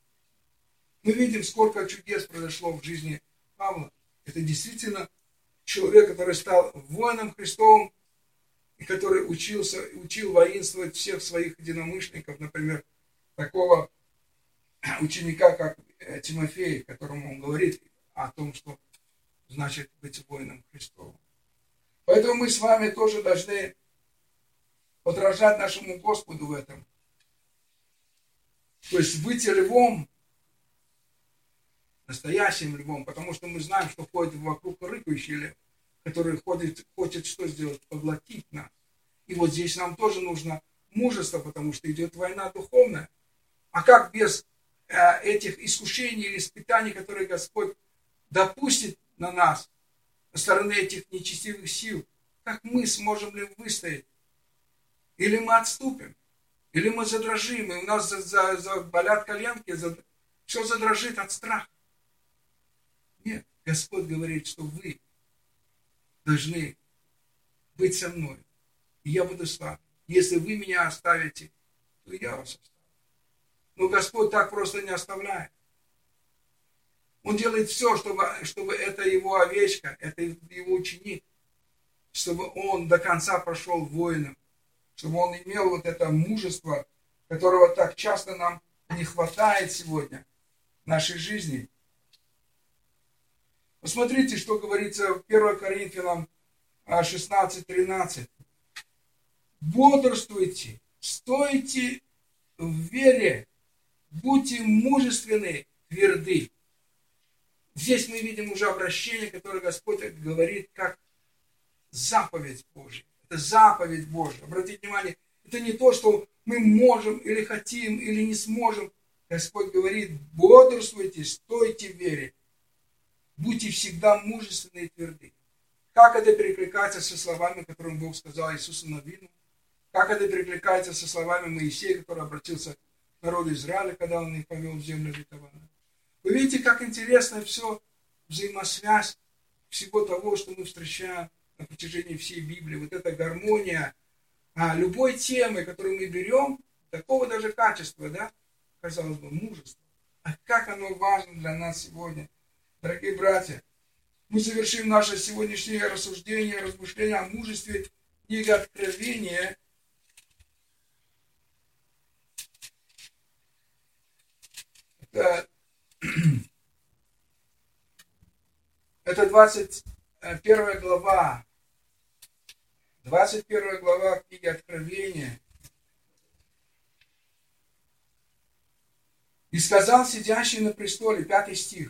Мы видим, сколько чудес произошло в жизни Павла. Это действительно человек, который стал воином Христовым, и который учил воинствовать всех своих единомышленников, например, такого ученика, как Тимофей, которому он говорит о том, что значит быть воином Христовым. Поэтому мы с вами тоже должны подражать нашему Господу в этом. То есть быть львом настоящим львом, потому что мы знаем, что ходит вокруг рыкающий лев, который хочет что сделать? Поглотить нас. И вот здесь нам тоже нужно мужество, потому что идет война духовная. А как без этих искушений или испытаний, которые Господь допустит на нас, со стороны этих нечестивых сил, как мы сможем ли выстоять? Или мы отступим, или мы задрожим, и у нас болят коленки, все задрожит от страха. Нет, Господь говорит, что вы должны быть со мной, и я буду с вами. Если вы меня оставите, то я вас оставлю. Но Господь так просто не оставляет. Он делает все, чтобы это его овечка, это его ученик, чтобы он до конца прошел воином, чтобы он имел вот это мужество, которого так часто нам не хватает сегодня в нашей жизни. Посмотрите, что говорится в 1 Коринфянам 16:13. Бодрствуйте, стойте в вере, будьте мужественны, тверды. Здесь мы видим уже обращение, которое Господь говорит как заповедь Божья. Это заповедь Божья. Обратите внимание, это не то, что мы можем или хотим, или не сможем. Господь говорит, бодрствуйте, стойте в вере. Будьте всегда мужественны и тверды. Как это перекликается со словами, которые Бог сказал Иисусу Навину? Как это перекликается со словами Моисея, который обратился к народу Израиля, когда он их повел в землю обетованную? Вы видите, как интересно все взаимосвязь всего того, что мы встречаем на протяжении всей Библии. Вот эта гармония любой темы, которую мы берем, такого даже качества, да, казалось бы, мужества. А как оно важно для нас сегодня. Дорогие братья, мы завершим наше сегодняшнее рассуждение, размышление о мужестве книги Откровения. Это 21 глава. 21 глава книги Откровения. «И сказал сидящий на престоле», 5 стих,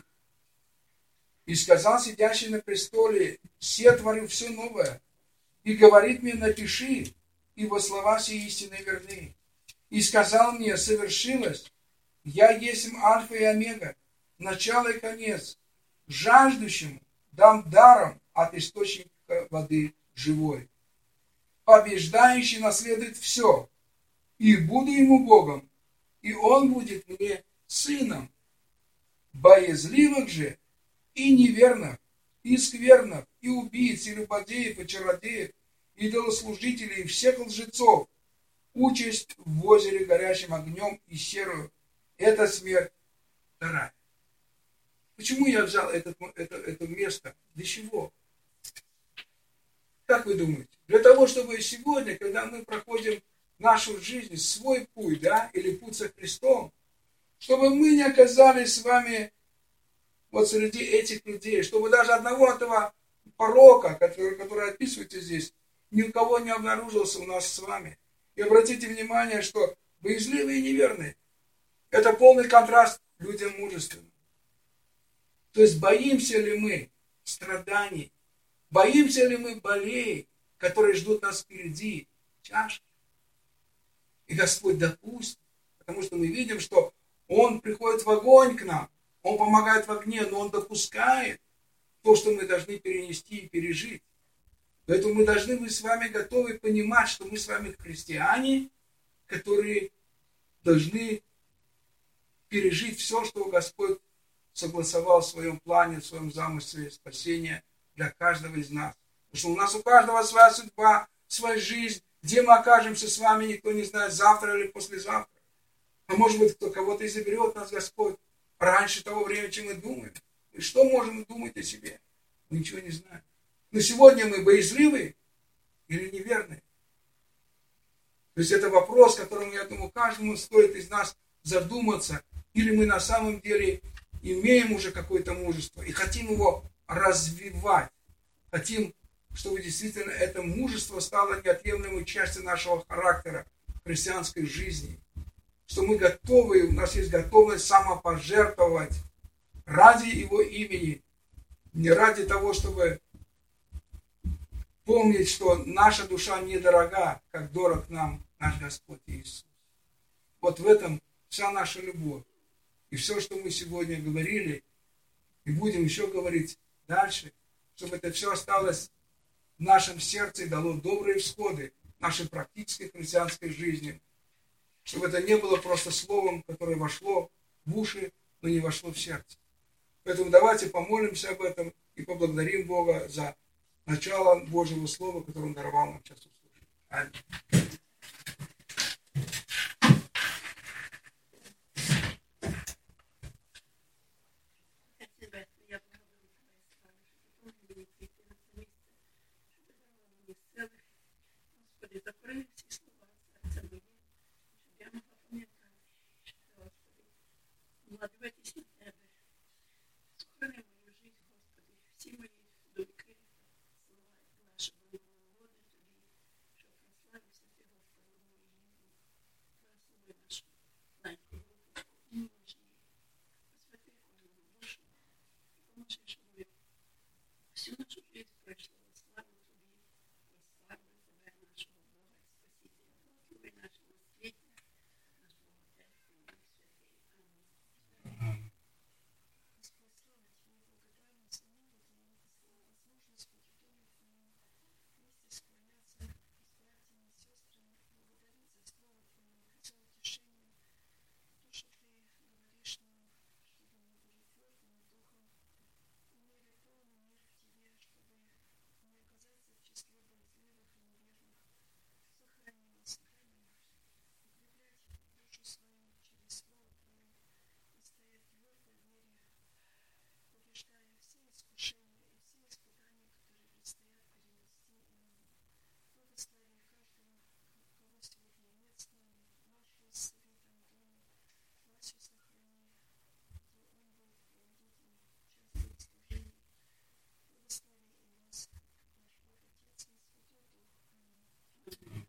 «И сказал сидящий на престоле, се творил все новое, и говорит мне, напиши, ибо слова сии истинны и верны. И сказал мне, совершилось, я есть Альфа и Омега, начало и конец, жаждущему дам даром от источника воды живой. Побеждающий наследует все, и буду ему Богом, и он будет мне сыном. Боязливых же и неверных, и скверных, и убийц, и любодеев, и чародеев, и идолослужителей, и всех лжецов, участь в озере горящим огнем и серую. Это смерть вторая». Почему я взял это место? Для чего? Как вы думаете? Для того, чтобы сегодня, когда мы проходим нашу жизнь, свой путь, да, или путь со Христом, чтобы мы не оказались с вами вот среди этих людей, чтобы даже одного этого порока, который описывается здесь, ни у кого не обнаружился у нас с вами. И обратите внимание, что боязливые и неверные – это полный контраст людям мужественным. То есть боимся ли мы страданий, боимся ли мы болей, которые ждут нас впереди, тяжких. И Господь допустит, потому что мы видим, что Он приходит в огонь к нам, Он помогает в огне, но Он допускает то, что мы должны перенести и пережить. Поэтому мы должны быть с вами готовы понимать, что мы с вами христиане, которые должны пережить все, что Господь согласовал в своем плане, в своем замысле спасения для каждого из нас. Потому что у нас у каждого своя судьба, своя жизнь. Где мы окажемся с вами, никто не знает, завтра или послезавтра. А может быть, кого-то и заберет нас Господь раньше того времени, чем мы думаем. И что можем думать о себе? Мы ничего не знаем. Но сегодня мы боязливые или неверные? То есть это вопрос, которому, я думаю, каждому стоит из нас задуматься. Или мы на самом деле имеем уже какое-то мужество и хотим его развивать. Хотим, чтобы действительно это мужество стало неотъемлемой частью нашего характера, христианской жизни. Что мы готовы, у нас есть готовность самопожертвовать ради Его имени, не ради того, чтобы помнить, что наша душа недорога, как дорог нам наш Господь Иисус. Вот в этом вся наша любовь. И все, что мы сегодня говорили, и будем еще говорить дальше, чтобы это все осталось в нашем сердце и дало добрые всходы нашей практической христианской жизни. Чтобы это не было просто словом, которое вошло в уши, но не вошло в сердце. Поэтому давайте помолимся об этом и поблагодарим Бога за начало Божьего Слова, которое Он даровал нам сейчас услышать. Аминь. Господи, закрой всі слова серця моє, щоб я могла пам'ятати, Господи, владуватись на Тебе. Сохрани мою життя, Господи, всі мої думки, слова наші були угодні Тобі, щоб прославився Ти, Господи, в моїй житті. Благослови нашу маленьку групу, молодші, посвяти кожному душу, поможи, щоб ми всю нашу життя пройшли во славу Тобі, прославили Тебе, нашого Бога і Спасителя. Благослови наше насліддя, нашого Отця і Святий. Амінь. Господь, слава Тебе, благодарность и миру за возможность быть в доме Твоем, вместе склоняться с братьями и сестрами, благодарить за Слово Твое, за утешение, то, что Ты говоришь нам, чтобы мы были твердыми духом, имели полный мир в Тебе, чтобы не оказаться в числе боязливых и неверных. Сохрани нас, укреплять душу свою через Слово Твое и стоять твердо в вере, побеждая все искушения и все испытания, которые предстоят перенести нам. Благослови каждого, кого сегодня нет с нами, Машу с Ритом дома, Васю сохрани, где он будет проводить участвовать в служении. Благослови и нас, наш Бог, Отец и Святой Дух. Аминь.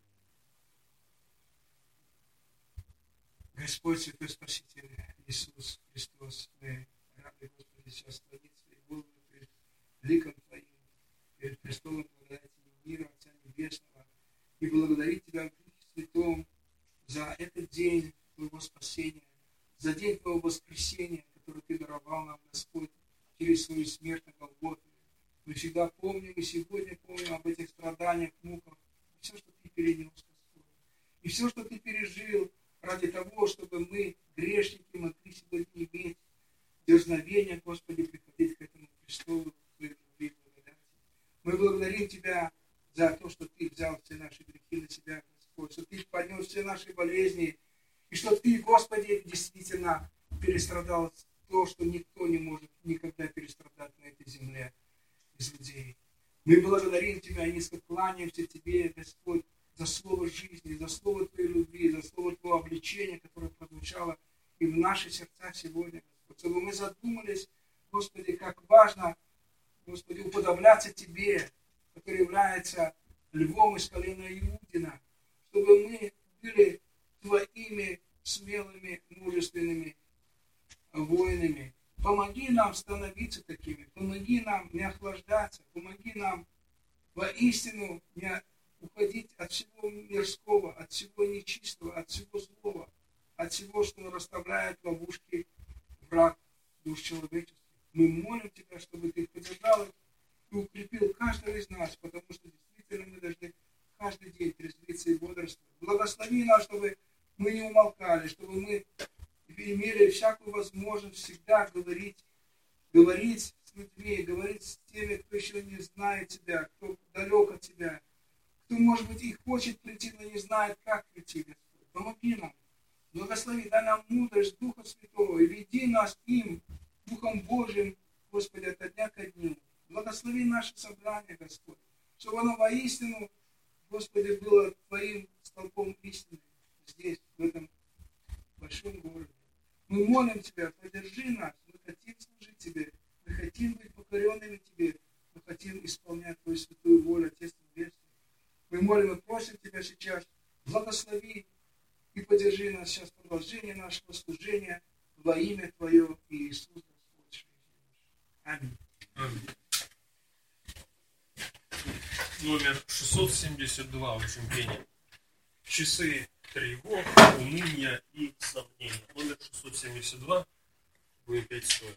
Господь, Святой Спаситель, Иисус Христос, мы рады, Господи, сейчас склонить свои головы перед ликом Твоим, перед престолом благодати и мира Отца Небесного, и благодарить Тебя в Духе Святом за этот день Твоего спасения, за день Твоего воскресения, который Ты даровал нам, Господь, через свою смерть на Голгофе. Мы всегда помним и сегодня помним об этих страданиях, муках, и все, что Ты перенес, Господь, и все, что Ты пережил, ради того, чтобы мы, грешники, могли сегодня иметь дерзновение, Господи, приходить к этому престолу Твоей любви и благодати. Мы благодарим Тебя за то, что Ты взял все наши грехи на себя, Господь, что Ты понес все наши болезни, и что Ты, Господи, действительно перестрадал то, что никто не может никогда перестрадать на этой земле из людей. Мы благодарим Тебя и низко кланяемся Тебе, Господь, за слово жизни, за слово Твоей любви, за слово Твоего обличения, которое прозвучало и в наши сердца сегодня, Господь. Чтобы мы задумались, Господи, как важно, Господи, уподобляться Тебе, который является львом из колена Иудина, чтобы мы были Твоими смелыми, мужественными воинами. Помоги нам становиться такими, помоги нам не охлаждаться, помоги нам воистину не уходить от всего мирского, от всего нечистого, от всего злого, от всего, что расставляет ловушки враг душ человеческих. Мы молим Тебя, чтобы Ты поддержал их и укрепил каждого из нас, потому что действительно мы должны каждый день трезвиться и бодрствовать. Благослови нас, чтобы мы не умолкали, чтобы мы имели всякую возможность всегда говорить с людьми, говорить с теми, кто еще не знает Тебя, кто далек от Тебя, кто, может быть, и хочет прийти, но не знает, как прийти, Господь. Помоги нам. Благослови, дай нам мудрость Духа Святого и веди нас им, Духом Божьим, Господи, от дня ко дню. Благослови наше собрание, Господь, чтобы оно воистину, Господи, было Твоим столпом истины здесь, в этом большом городе. Мы молим Тебя, поддержи нас, мы хотим служить Тебе, мы хотим быть покоренными Тебе, мы хотим исполнять Твою святую волю, Отец Небесный. Мы молим и просим Тебя сейчас, благослови и поддержи нас сейчас в продолжение нашего служения во имя Твое и Иисус Господь. номер 672 очень пение. Часы тревог, уныния и сомнений. Номер 672. Будем петь стоя.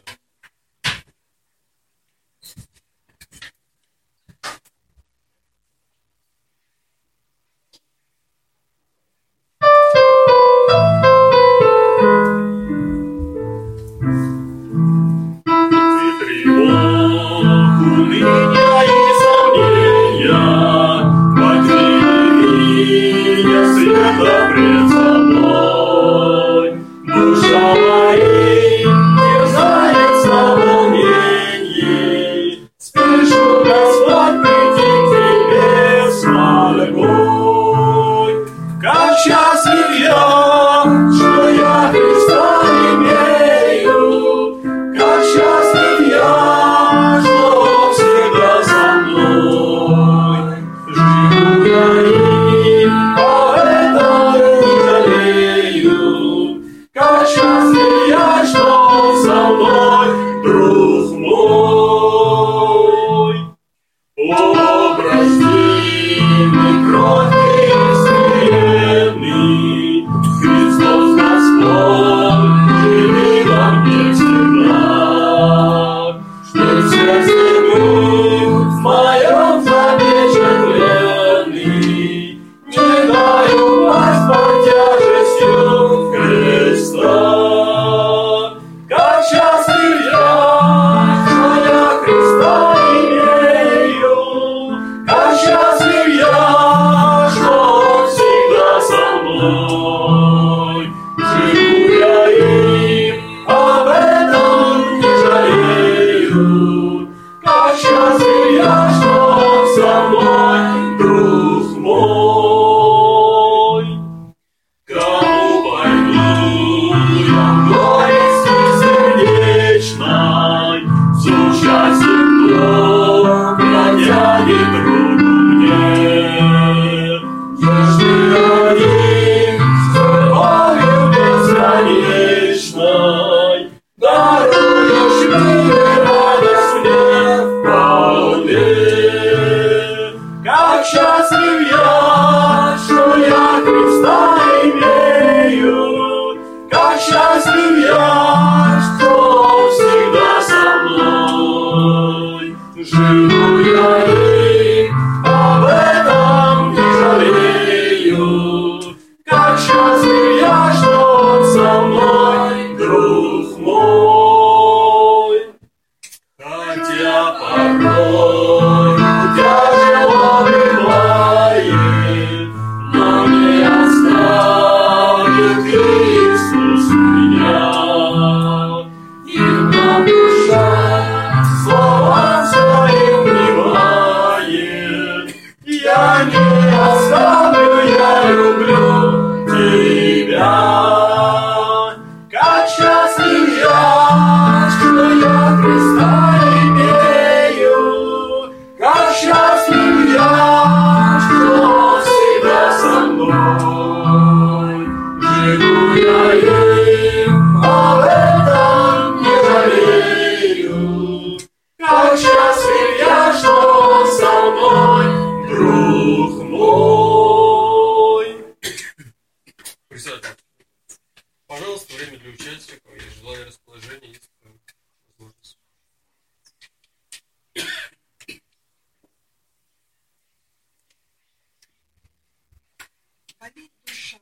Болит душа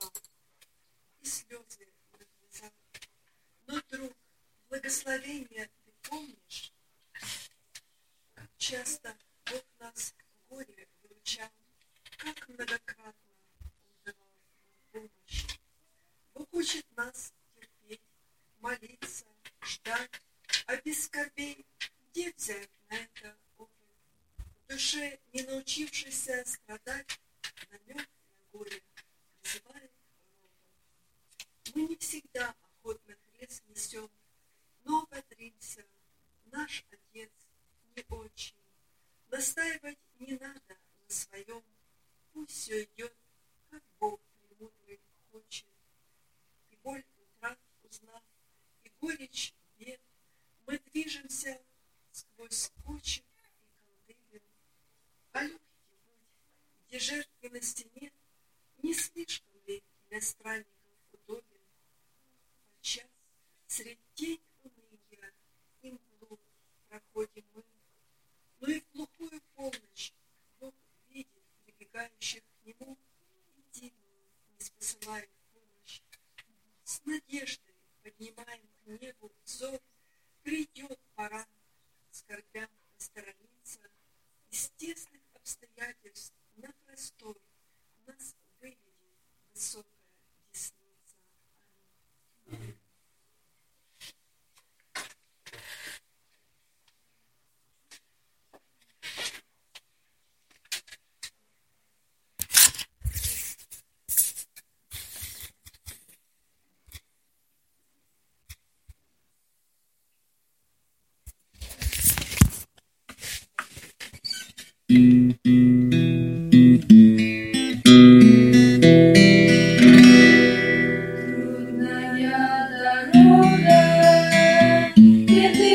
и слезы на глазах. Но, друг, благословения ты помнишь? Как часто Бог нас в горе выручал, как многократно Он давал нам помощь. Бог учит нас терпеть, молиться, ждать, а без скорбей где взять на это опыт? В душе, не научившийся страдать, намек на горе называет родом. Мы не всегда охотно крест несем, но ободримся, наш Отец не очень. Настаивать не надо на своем, пусть все идет, как Бог премудрый хочет. И боль утрат узнав, и горечь бед, мы движемся сквозь скотчев и колдыбин, а легкий и жертвы на стене не слишком ли для странников удобен? Подчас средь тень уныния и мглу проходим мы, но и в глухую полночь Бог видит прибегающих к Нему и дивную не спосылает помощь. С надеждой поднимаем к небу взор, придет пора скорбям посторониться, из тесных обстоятельств на простор нас выведет высокая десница. Аминь. Трудная дорога, где ты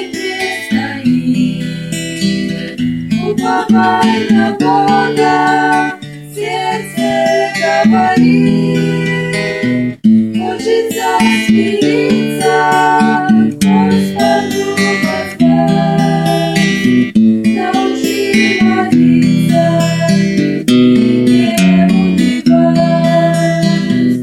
предстоишь, уповай на Бога, сердце говорит, хочется смириться, Господу воздать, научи молиться и не унывать.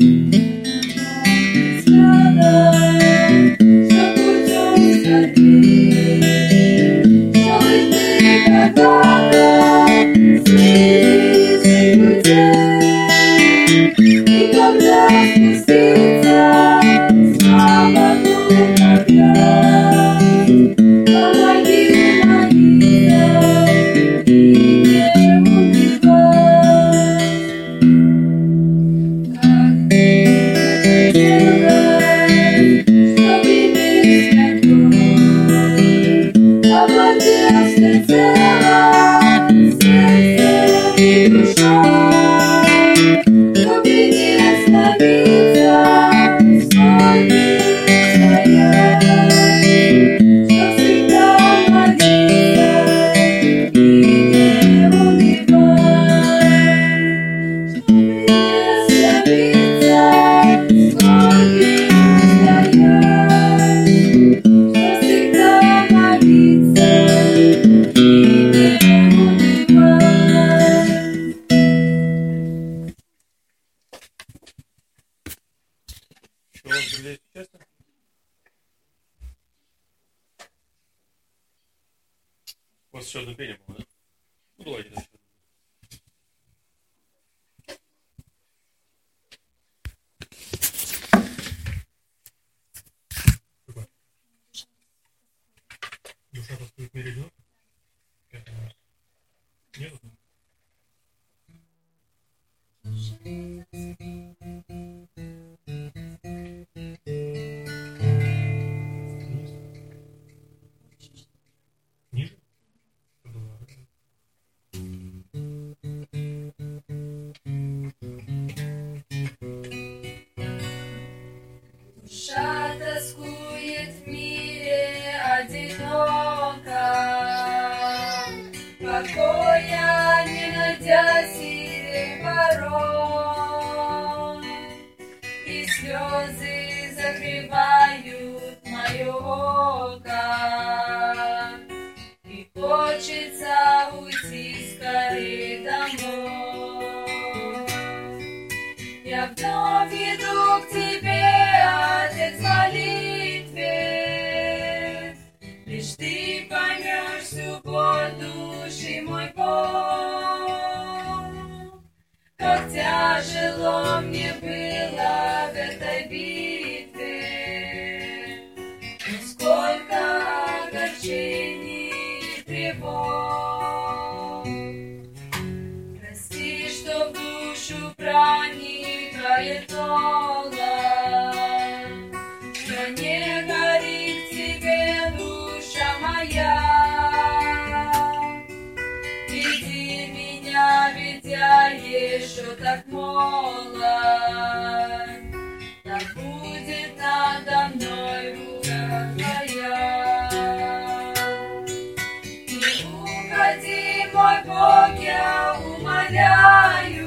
Что путем скорбей, чтобы ты когда-то снизился людей, и когда спустится слава Духа град, помоги молиться и не унывать. Как ты делай, чтобы мир святой овладел всецело сердцем и душой, чтобы не остановиться в скорби стоять, что всегда молиться и не унывать, чтобы не остановиться в скорби стоять, что всегда молиться и не унывать. Еще раз разделяйте честно. У вас еще одно пение было, да? Ну давайте дальше. Душа тоскует в мире одинок? Нет? Ниже? Душа тоскует в мире одиноко, покоя не найдя силе порой, и слезы закрывают мое око, и хочется уйти скорее домой. Я вновь иду к тебе, Отец, в молитве, лишь ты поймешь всю боль души мой боль. Как тяжело мне было в этой битве, но сколько огорчений и тревог. Прости, что в душу проникает голод, что не горит к тебе душа моя. Веди меня, ведь я еще так молод, да будет надо мной рука твоя. Не уходи, мой Бог, я умоляю,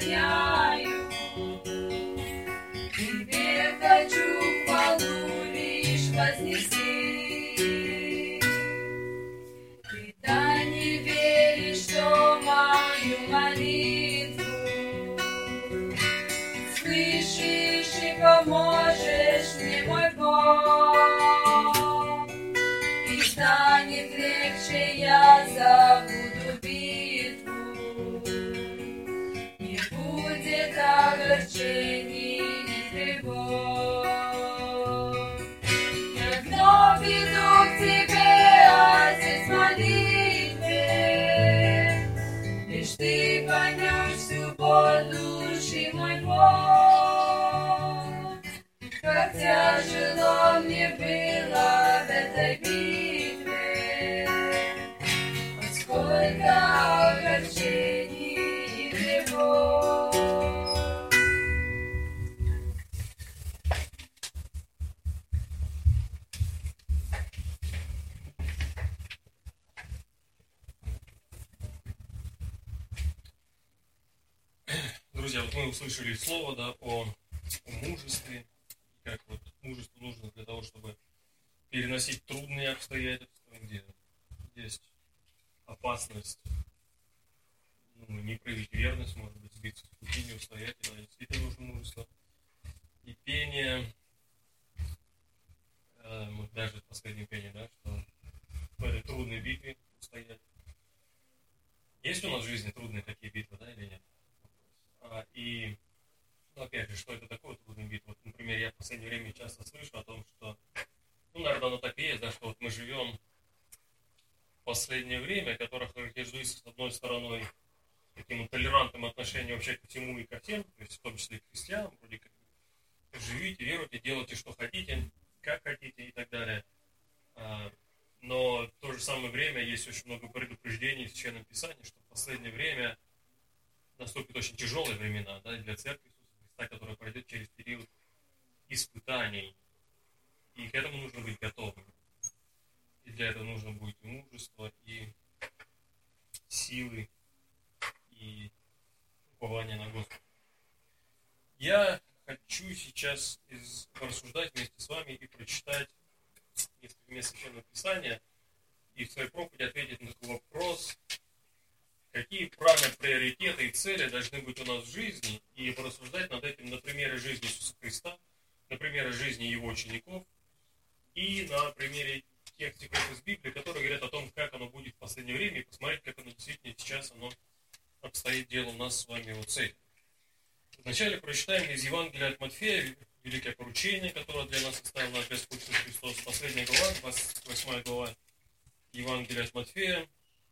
склоняю. Тебе хочу хвалу лишь вознести. Ты да не веришь, что мою молитву слышишь и поможешь мне, мой Бог. И станет легче, я забуду битву. Не будет огорчений и тревог. Я вновь иду к тебе, Отец, в молитве. Лишь ты поймешь всю боль души, мой Бог. Как тяжело мне было в этой битве, сколько огорчений и тревог. Друзья, вот мы услышали слово, да, о мужестве, как вот мужество нужно для того, чтобы переносить трудные обстоятельства, где есть опасность не проявить верность, может быть, сбиться с пути, не устоять, и действительно нужно мужество. И пение, даже в последнем пении, да, что в этой трудной битве устоять. Есть у нас в жизни трудные такие битвы, да, или нет? И, опять же, что это такое трудная битва? Вот, например, я в последнее время часто слышу о том, что, наверное, оно так и есть, да, что вот мы живем в последнее время, которое характеризуется, с одной стороной, таким толерантным отношением вообще ко всему и ко всем, то есть в том числе и к христианам, вроде как живите, веруйте, делайте, что хотите, как хотите и так далее. Но в то же самое время есть очень много предупреждений в Священном Писании, что в последнее время наступят очень тяжелые времена, да, для Церкви Иисуса Христа, которая пройдет через период испытаний. И к этому нужно быть готовым. И для этого нужно будет и мужество, и силы, и упование на Господа. Я хочу сейчас порассуждать вместе с вами и прочитать несколько мест Священного Писания и в своей проповеди ответить на такой вопрос, какие правильные приоритеты и цели должны быть у нас в жизни, и порассуждать над этим на примере жизни Иисуса Христа, на примере жизни Его учеников и на примере тех стихов из Библии, которые говорят о том, как оно будет в последнее время, и посмотреть, как оно действительно сейчас обстоит дело у нас с вами его цель. Вначале прочитаем из Евангелия от Матфея, великое поручение, которое для нас оставил наш Господь Иисус Христос, последняя глава, 28 глава Евангелия от Матфея.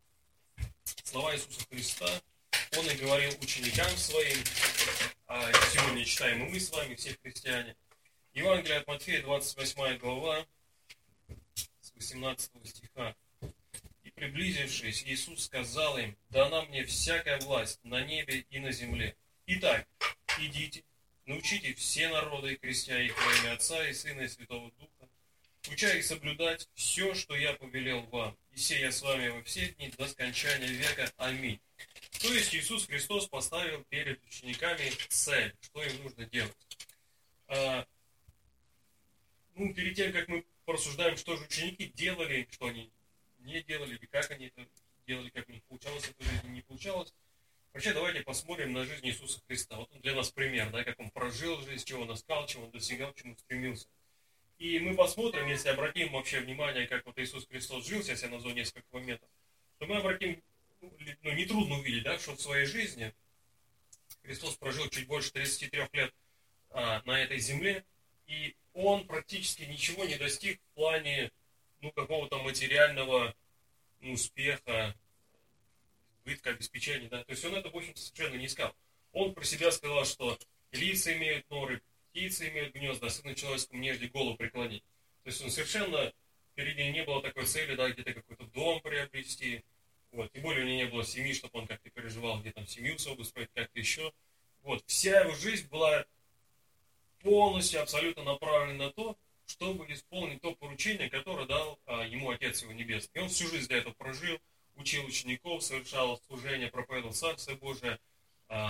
Слова Иисуса Христа, Он и говорил ученикам своим, а сегодня читаем и мы с вами, все христиане. Евангелие от Матфея, 28 глава, с 18 стиха. «И приблизившись, Иисус сказал им, дана мне всякая власть на небе и на земле. Итак, идите, научите все народы, крестя их во имя Отца и Сына и Святого Духа, уча их соблюдать все, что я повелел вам, и сея с вами во все дни до скончания века. Аминь». То есть Иисус Христос поставил перед учениками цель, что им нужно делать. Перед тем, как мы порассуждаем, что же ученики делали, что они не делали, или как они это делали, как у них получалось это жизнь, не получалось. Вообще, давайте посмотрим на жизнь Иисуса Христа. Вот он для нас пример, да, как он прожил жизнь, чего он искал, чего он достигал, к чему стремился. И мы посмотрим, если обратим вообще внимание, как вот Иисус Христос жил, сейчас я назову несколько моментов, то мы обратим, нетрудно увидеть, да, что в своей жизни Христос прожил чуть больше 33 лет на этой земле, и он практически ничего не достиг в плане какого-то материального успеха, избытка, обеспечения. Да? То есть он это, в общем-то, совершенно не искал. Он про себя сказал, что лисы имеют норы, птицы имеют гнезда, а сыну человеческому нежели голову преклонить. То есть он совершенно, перед ним не было такой цели, да, где-то какой-то дом приобрести. Вот. Тем более у него не было семьи, чтобы он как-то переживал, где там семью свою устроить, как-то еще. Вот. Вся его жизнь была полностью, абсолютно направлена на то, чтобы исполнить то поручение, которое дал ему Отец его Небесный. И он всю жизнь для этого прожил, учил учеников, совершал служение, проповедовал Царствие Божие в народе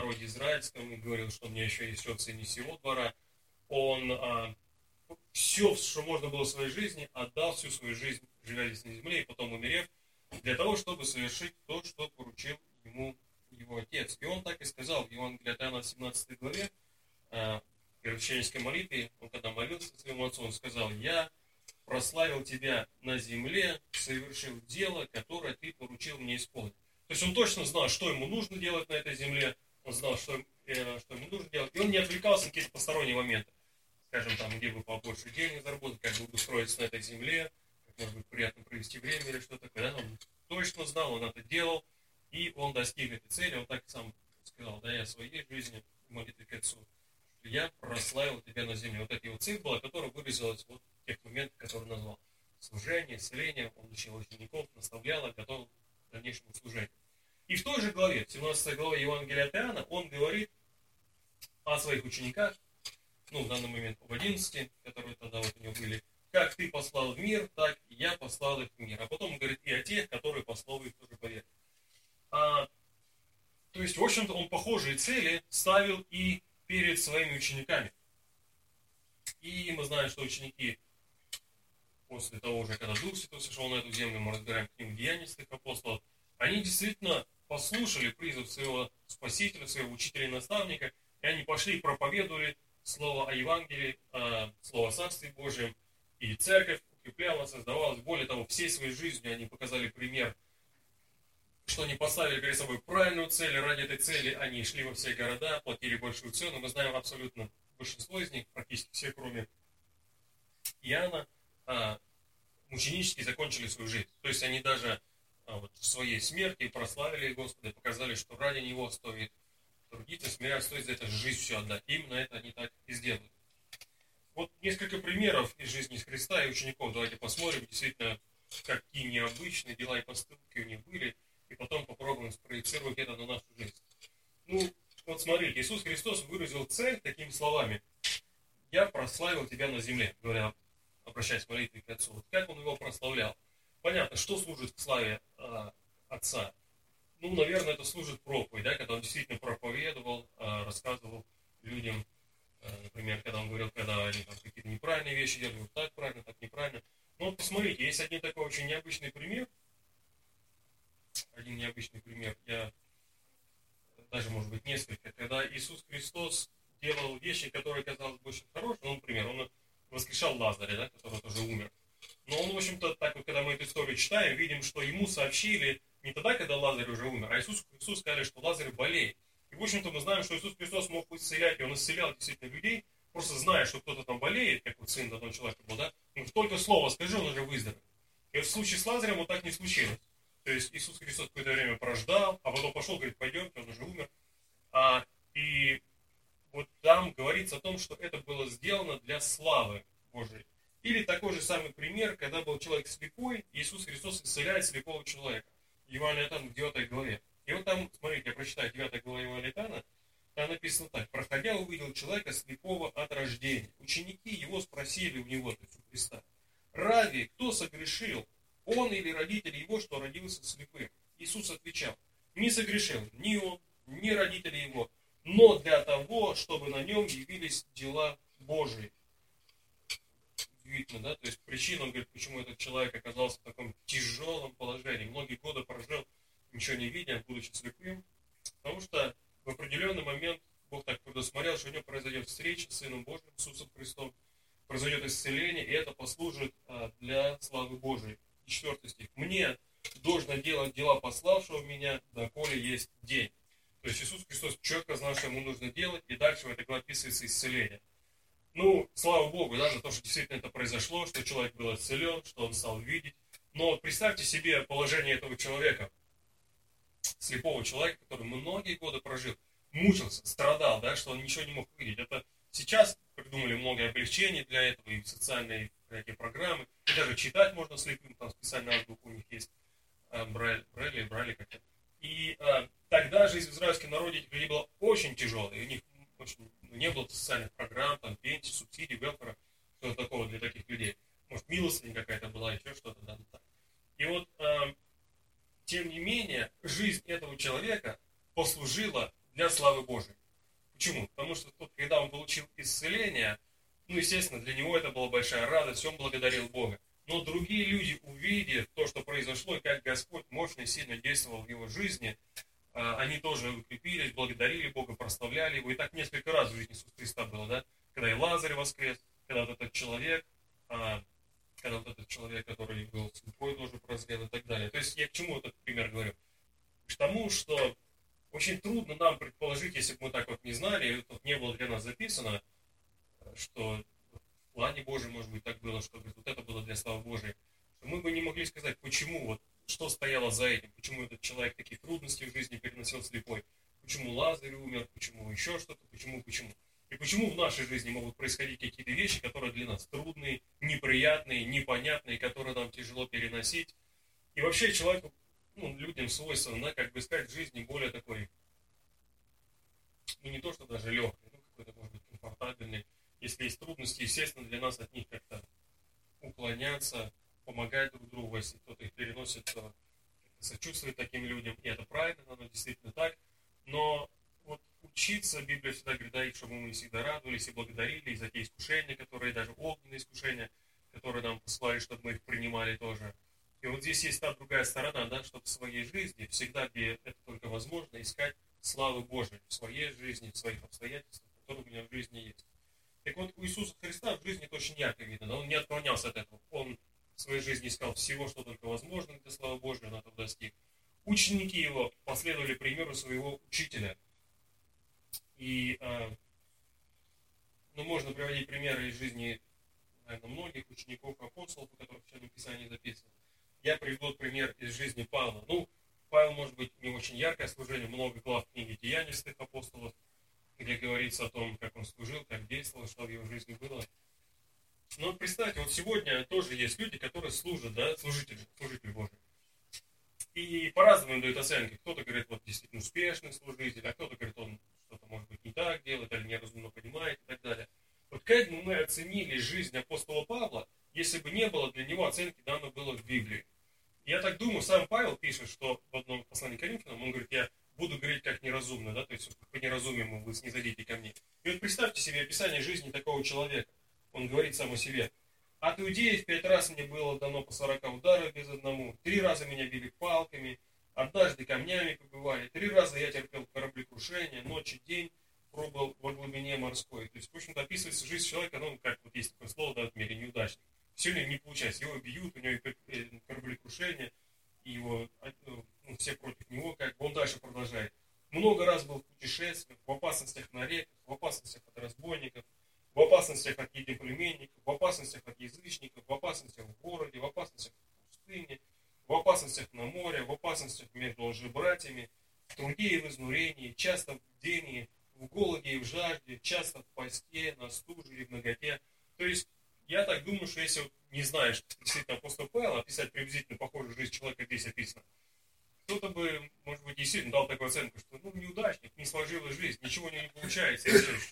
народе израильском и говорил, что у меня еще есть отцы не сего двора. Он все, что можно было в своей жизни, отдал всю свою жизнь, живя здесь на земле, и потом умерев, для того, чтобы совершить то, что поручил ему его отец. И он так и сказал в Евангелии от Иоанна 17 главе, в первосвященнической молитве, он когда молился своему отцу, он сказал: «Я прославил тебя на земле, совершил дело, которое ты поручил мне исполнить». То есть он точно знал, что ему нужно делать на этой земле, он знал, что ему нужно делать, и он не отвлекался на какие-то посторонние моменты. Скажем, там, где бы побольше денег заработать, как бы устроиться на этой земле, как может быть приятно провести время или что-то такое. Да? Он точно знал, он это делал, и он достиг этой цели. Он так сам сказал: «Да, я в своей жизни в молитве к Отцу, что я прославил тебя на земле». Вот эта его цель была, которая выразилась вот в тех моментах, которые назвал. Служение, исцеление, он учил учеников, наставлял, готовил к дальнейшему служению. И в той же главе, в 17 главе Евангелия от Иоанна, он говорит о своих учениках, в данный момент об 11, которые тогда вот у него были: «Как ты послал в мир, так и я послал их в мир». А потом он говорит и о тех, которые послал их тоже поверят. То есть, в общем-то, он похожие цели ставил и перед своими учениками. И мы знаем, что ученики после того уже, когда Дух Святой сошел на эту землю, мы разбираем книгу Деяний святых апостолов, они действительно послушали призыв своего Спасителя, своего учителя и наставника, и они пошли и проповедовали слово о Евангелии, слово о Царстве Божьем, и церковь укреплялась, создавалась. Более того, всей своей жизнью они показали пример, что они поставили перед собой правильную цель, и ради этой цели они шли во все города, платили большую цену. Мы знаем абсолютно большинство из них, практически все, кроме Иоанна, мученически закончили свою жизнь. То есть они даже в своей смерти прославили Господа и показали, что ради Него стоит трудиться, смиряться, стоит за это жизнь все отдать. Именно это они так и сделали. Вот несколько примеров из жизни Христа и учеников. Давайте посмотрим, действительно, какие необычные дела и поступки у них были, и потом попробуем спроецировать это на нашу жизнь. Вот смотрите, Иисус Христос выразил цель такими словами: «Я прославил тебя на земле», говоря, обращаясь к молитве к Отцу. Вот как Он его прославлял? Понятно, что служит к славе Отца. Наверное, это служит проповедь, да, когда Он действительно проповедовал, рассказывал людям, например, когда Он говорил, когда они там какие-то неправильные вещи делали, вот так правильно, так неправильно. Вот посмотрите, есть один такой очень необычный пример. Я даже, может быть, несколько. Когда Иисус Христос делал вещи, которые казалось бы очень хорошими, например, Он воскрешал Лазаря, да, который тоже умер. Но он, в общем-то, так вот, когда мы эту историю читаем, видим, что ему сообщили не тогда, когда Лазарь уже умер, а Иисусу Христу сказали, что Лазарь болеет. И, в общем-то, мы знаем, что Иисус Христос мог исцелять, и Он исцелял действительно людей, просто зная, что кто-то там болеет, как вот сын одного человека был, да, только слово скажи, он уже выздоровеет. И вот в случае с Лазарем вот так не случилось. То есть Иисус Христос какое-то время прождал, а потом пошел, говорит: пойдемте, он уже умер. И вот там говорится о том, что это было сделано для славы Божией. Или такой же самый пример, когда был человек слепой, Иисус Христос исцеляет слепого человека. Евангелие от Иоанна в 9 главе. И вот там, смотрите, я прочитаю 9 глава Евангелия от Иоанна, там написано так: «Проходя, увидел человека слепого от рождения. Ученики его спросили у него, то есть у Христа: Рави, кто согрешил, он или родители его, что родился слепым?» Иисус отвечал: «Не согрешил ни он, ни родители его, но для того, чтобы на нем явились дела Божии». Удивительно, да? То есть причина, он говорит, почему этот человек оказался в таком тяжелом положении. Многие годы прожил, ничего не видя, будучи слепым. Потому что в определенный момент Бог так предусмотрел, что у него произойдет встреча с Сыном Божьим, Иисусом Христом, произойдет исцеление, и это послужит для славы Божией. 4 стих. «Мне должно делать дела пославшего меня, доколе есть день». То есть Иисус Христос четко знал, что ему нужно делать, и дальше в этой главе описывается исцеление. Слава Богу, да, за то, что действительно это произошло, что человек был исцелен, что он стал видеть. Но представьте себе положение этого человека, слепого человека, который многие годы прожил, мучился, страдал, да, что он ничего не мог видеть. Это сейчас придумали много облегчений для этого, и социальные программы, и даже читать можно слепым, там специальная азбука у них есть, Брайли как-то. И тогда жизнь в израильском народе этих людей была очень тяжелая, и у них очень, не было социальных программ, там, пенсий, субсидий, велфера, что-то такого для таких людей. Может, милостыня какая-то была, еще что-то, да, так. И вот, тем не менее, жизнь этого человека послужила для славы Божией. Почему? Потому что тот, когда он получил исцеление, естественно, для него это была большая радость, он благодарил Бога. Но другие люди, увидев то, что произошло, и как Господь мощно и сильно действовал в его жизни, они тоже укрепились, благодарили Бога, прославляли Его. И так несколько раз в жизни Иисуса Христа было, да? Когда и Лазарь воскрес, когда вот этот человек, который был слепой, тоже прозрел и так далее. То есть я к чему этот пример говорю? К тому, что очень трудно нам предположить, если бы мы так вот не знали, и тут не было для нас записано, что в плане Божьем, может быть, так было, что вот это было для славы Божией, что мы бы не могли сказать, почему, вот, что стояло за этим, почему этот человек такие трудности в жизни переносил слепой, почему Лазарь умер, почему еще что-то, почему. И почему в нашей жизни могут происходить какие-то вещи, которые для нас трудные, неприятные, непонятные, которые нам тяжело переносить. И вообще человеку, людям свойственно, искать в жизни более такой, не то что даже легкой, какой-то, может быть, комфортабельный. Если есть трудности, естественно, для нас от них как-то уклоняться, помогать друг другу, если кто-то их переносит, то сочувствовать таким людям. И это правильно, оно действительно так. Но вот учиться, Библия всегда говорит, чтобы мы всегда радовались и благодарили и за те искушения, которые, даже огненные искушения, которые нам посылали, чтобы мы их принимали тоже. И вот здесь есть та другая сторона, да, чтобы в своей жизни, всегда, где это только возможно, искать славы Божией в своей жизни, в своих обстоятельствах, которые у меня в жизни есть. Так вот, у Иисуса Христа в жизни это очень ярко видно, да, он не отклонялся от этого. Он в своей жизни искал всего, что только возможно для славы Божией, он этого достиг. Ученики его последовали примеру своего учителя. И можно приводить примеры из жизни, наверное, многих учеников апостолов, у которых в Священном Писании записано. Я приведу пример из жизни Павла. Павел, может быть, не очень яркое служение, много глав книги «Деяний святых апостолов», где говорится о том, как он служил, как действовал, что в его жизни было. Но представьте, вот сегодня тоже есть люди, которые служат, да, служители Божий. И по-разному им дают оценки. Кто-то говорит, вот действительно успешный служитель, а кто-то говорит, он что-то, может быть, не так делает, или неразумно понимает и так далее. Вот как бы мы оценили жизнь апостола Павла, если бы не было для него оценки, данной было в Библии. Я так думаю, сам Павел пишет, что в одном послании к Коринфянам, он говорит, я буду говорить как неразумно, да, то есть по неразумию вы снизойдите ко мне. И вот представьте себе описание жизни такого человека. Он говорит сам о себе. От иудеев 5 раз мне было дано по 40 ударов без одному, 3 раза меня били палками, однажды камнями побивали, 3 раза я терпел кораблекрушение, ночь и день пробыл во глубине морской. То есть, в общем-то, описывается жизнь человека, как вот есть такое слово, да, в мире неудачник. Все ли не получается, его бьют, у него кораблекрушение, и его, все против него, он дальше продолжает. Много раз был в путешествиях, в опасностях на реках, в опасностях от разбойников, в опасностях от единоплеменников, в опасностях от язычников, в опасностях в городе, в опасностях в пустыне, в опасностях на море, в опасностях между лжебратьями, в труде и в изнурении, часто в бдении, в голоде и в жажде, часто в посте, на стуже и в наготе. То есть, я так думаю, что если вот не знаешь действительно апостола Павла, описать приблизительно похожую жизнь человека здесь описано, кто-то бы, может быть, действительно дал такую оценку, что неудачник, не сложилась жизнь, ничего не получается.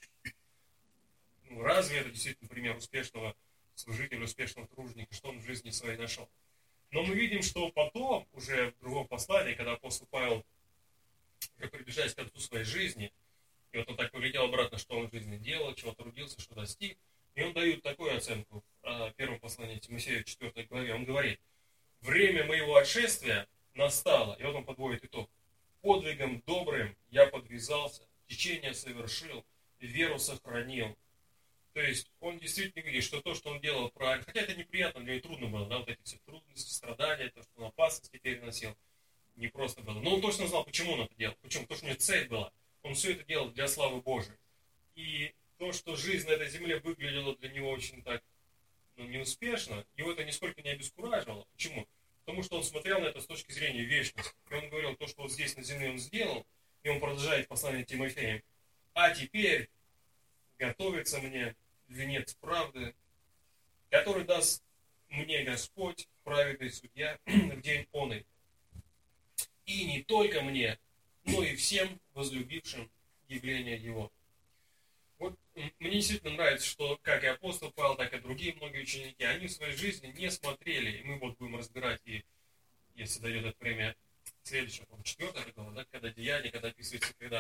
Разве это действительно пример успешного служителя, успешного труженика, что он в жизни своей нашел? Но мы видим, что потом, уже в другом послании, когда апостол Павел, уже приближаясь к концу своей жизни, и вот он так полетел обратно, что он в жизни делал, чего трудился, что достиг, и он дает такую оценку в первом послании Тимофею, 4 главе. Он говорит, время моего отшествия настало, и вот он подводит итог. Подвигом добрым я подвязался, течение совершил, веру сохранил. То есть он действительно видит, что то, что он делал правильно, хотя это неприятно, для него трудно было, да, вот эти все трудности, страдания, то, что он опасности переносил, не просто было. Но он точно знал, почему он это делал. Почему? Потому что у него цель была. Он все это делал для славы Божией. И то, что жизнь на этой земле выглядела для него очень так неуспешно, его это нисколько не обескураживало. Почему? Потому что он смотрел на это с точки зрения вечности. И он говорил, то, что вот здесь на земле он сделал, и он продолжает послание Тимофею. А теперь готовится мне венец правды, который даст мне Господь, праведный судья, в день оный. И не только мне, но и всем возлюбившим явление Его. Вот мне действительно нравится, что как и апостол Павел, так и другие многие ученики, они в своей жизни не смотрели, и мы вот будем разбирать, и если дойдет это время следующего, 4 глава, да, когда деяния, когда описывается, когда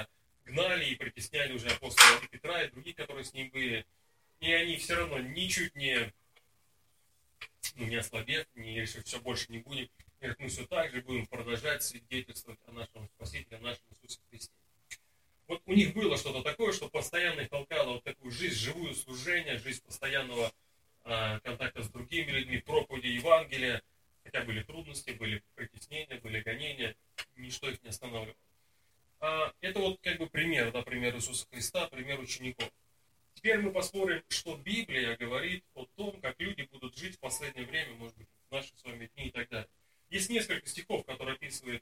гнали и притесняли уже апостола и Петра, и других, которые с ним были. И они все равно ничуть не ослабев, не решив, все больше не будем. Говорят, мы все так же будем продолжать свидетельствовать о нашем Спасителе, о нашем Иисусе Христе. Вот у них было что-то такое, что постоянно их толкало вот такую жизнь, живую служение, жизнь постоянного контакта с другими людьми, проповеди Евангелия. Хотя были трудности, были притеснения, были гонения, ничто их не останавливало. Это вот как бы пример, да, пример Иисуса Христа, пример учеников. Теперь мы посмотрим, что Библия говорит о том, как люди будут жить в последнее время, может быть, в наши с вами дни и так далее. Есть несколько стихов, которые описывают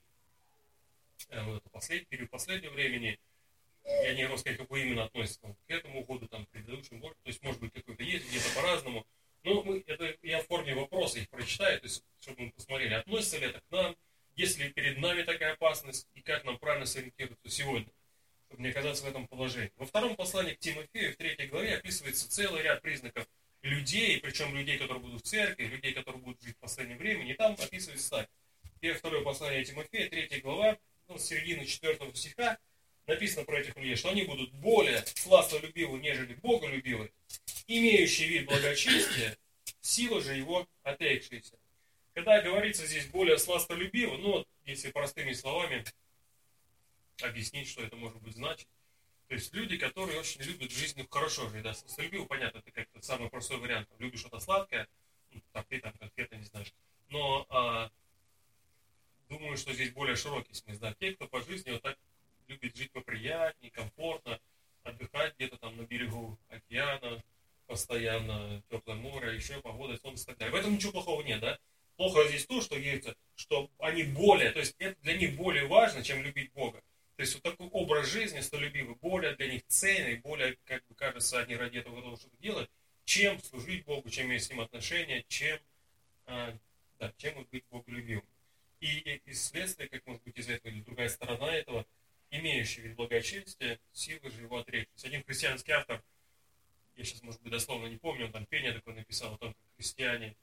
период последнего времени. Я не рассказал, как именно относится к этому году, там, к предыдущему году. То есть, может быть, какой-то есть, где-то по-разному. Но я в форме вопроса их прочитаю, то есть, чтобы мы посмотрели, относится ли это к нам, есть ли перед нами такая опасность, и как нам правильно сориентироваться сегодня, чтобы не оказаться в этом положении. Во втором послании к Тимофею, в 3 главе, описывается целый ряд признаков людей, причем людей, которые будут в церкви, людей, которые будут жить в последнее время, и там описывается так. Второе послание Тимофея, 3 глава, с середины 4 стиха, написано про этих людей, что они будут более сластолюбивы, нежели боголюбивы, имеющие вид благочестия, сила же его отрекшиеся. Когда говорится здесь более сластолюбивы, если простыми словами объяснить, что это может быть значить, то есть люди, которые очень любят в жизни хорошо жить, да, сластолюбивы, понятно, это как-то самый простой вариант, любишь что-то сладкое, торты, конфеты, не знаю, но думаю, что здесь более широкий смысл, да, те, кто по жизни вот так любит жить поприятнее, комфортно, отдыхать где-то там на берегу океана, постоянно теплое море, еще погода, солнце и так далее. В этом ничего плохого нет, да? Плохо здесь то, что говорится, что они более, то есть это для них более важно, чем любить Бога. То есть вот такой образ жизни столюбивый, более для них ценный, более, как бы кажется, они ради этого готовы что-то делать, чем служить Богу, чем иметь с ним отношения, чем вот быть боголюбивым. И из следствия, как может быть из этого, или другая сторона этого, имеющий вид благочестия, силы же его отречься. Один христианский автор, я сейчас, может быть, дословно не помню, он там пение такое написал о том, как христиане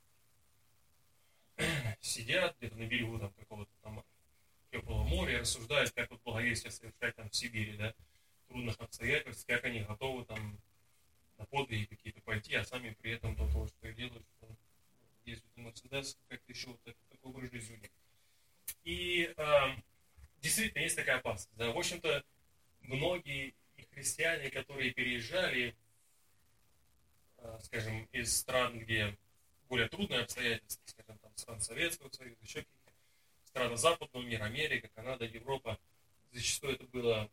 сидят где-то на берегу там какого-то там теплого моря и рассуждают, как вот благовестие совершать там в Сибири, да, в трудных обстоятельствах, как они готовы там на подвиги какие-то пойти, а сами при этом до того, что делают, что ездят на Мерседес, как-то еще вот такой образ жизни у них. И действительно есть такая опасность. Да. В общем-то, многие христиане, которые переезжали, скажем, из стран, где более трудные обстоятельства, скажем, там, стран Советского Союза, еще каких-то стран западного мира, Америка, Канада, Европа, зачастую это было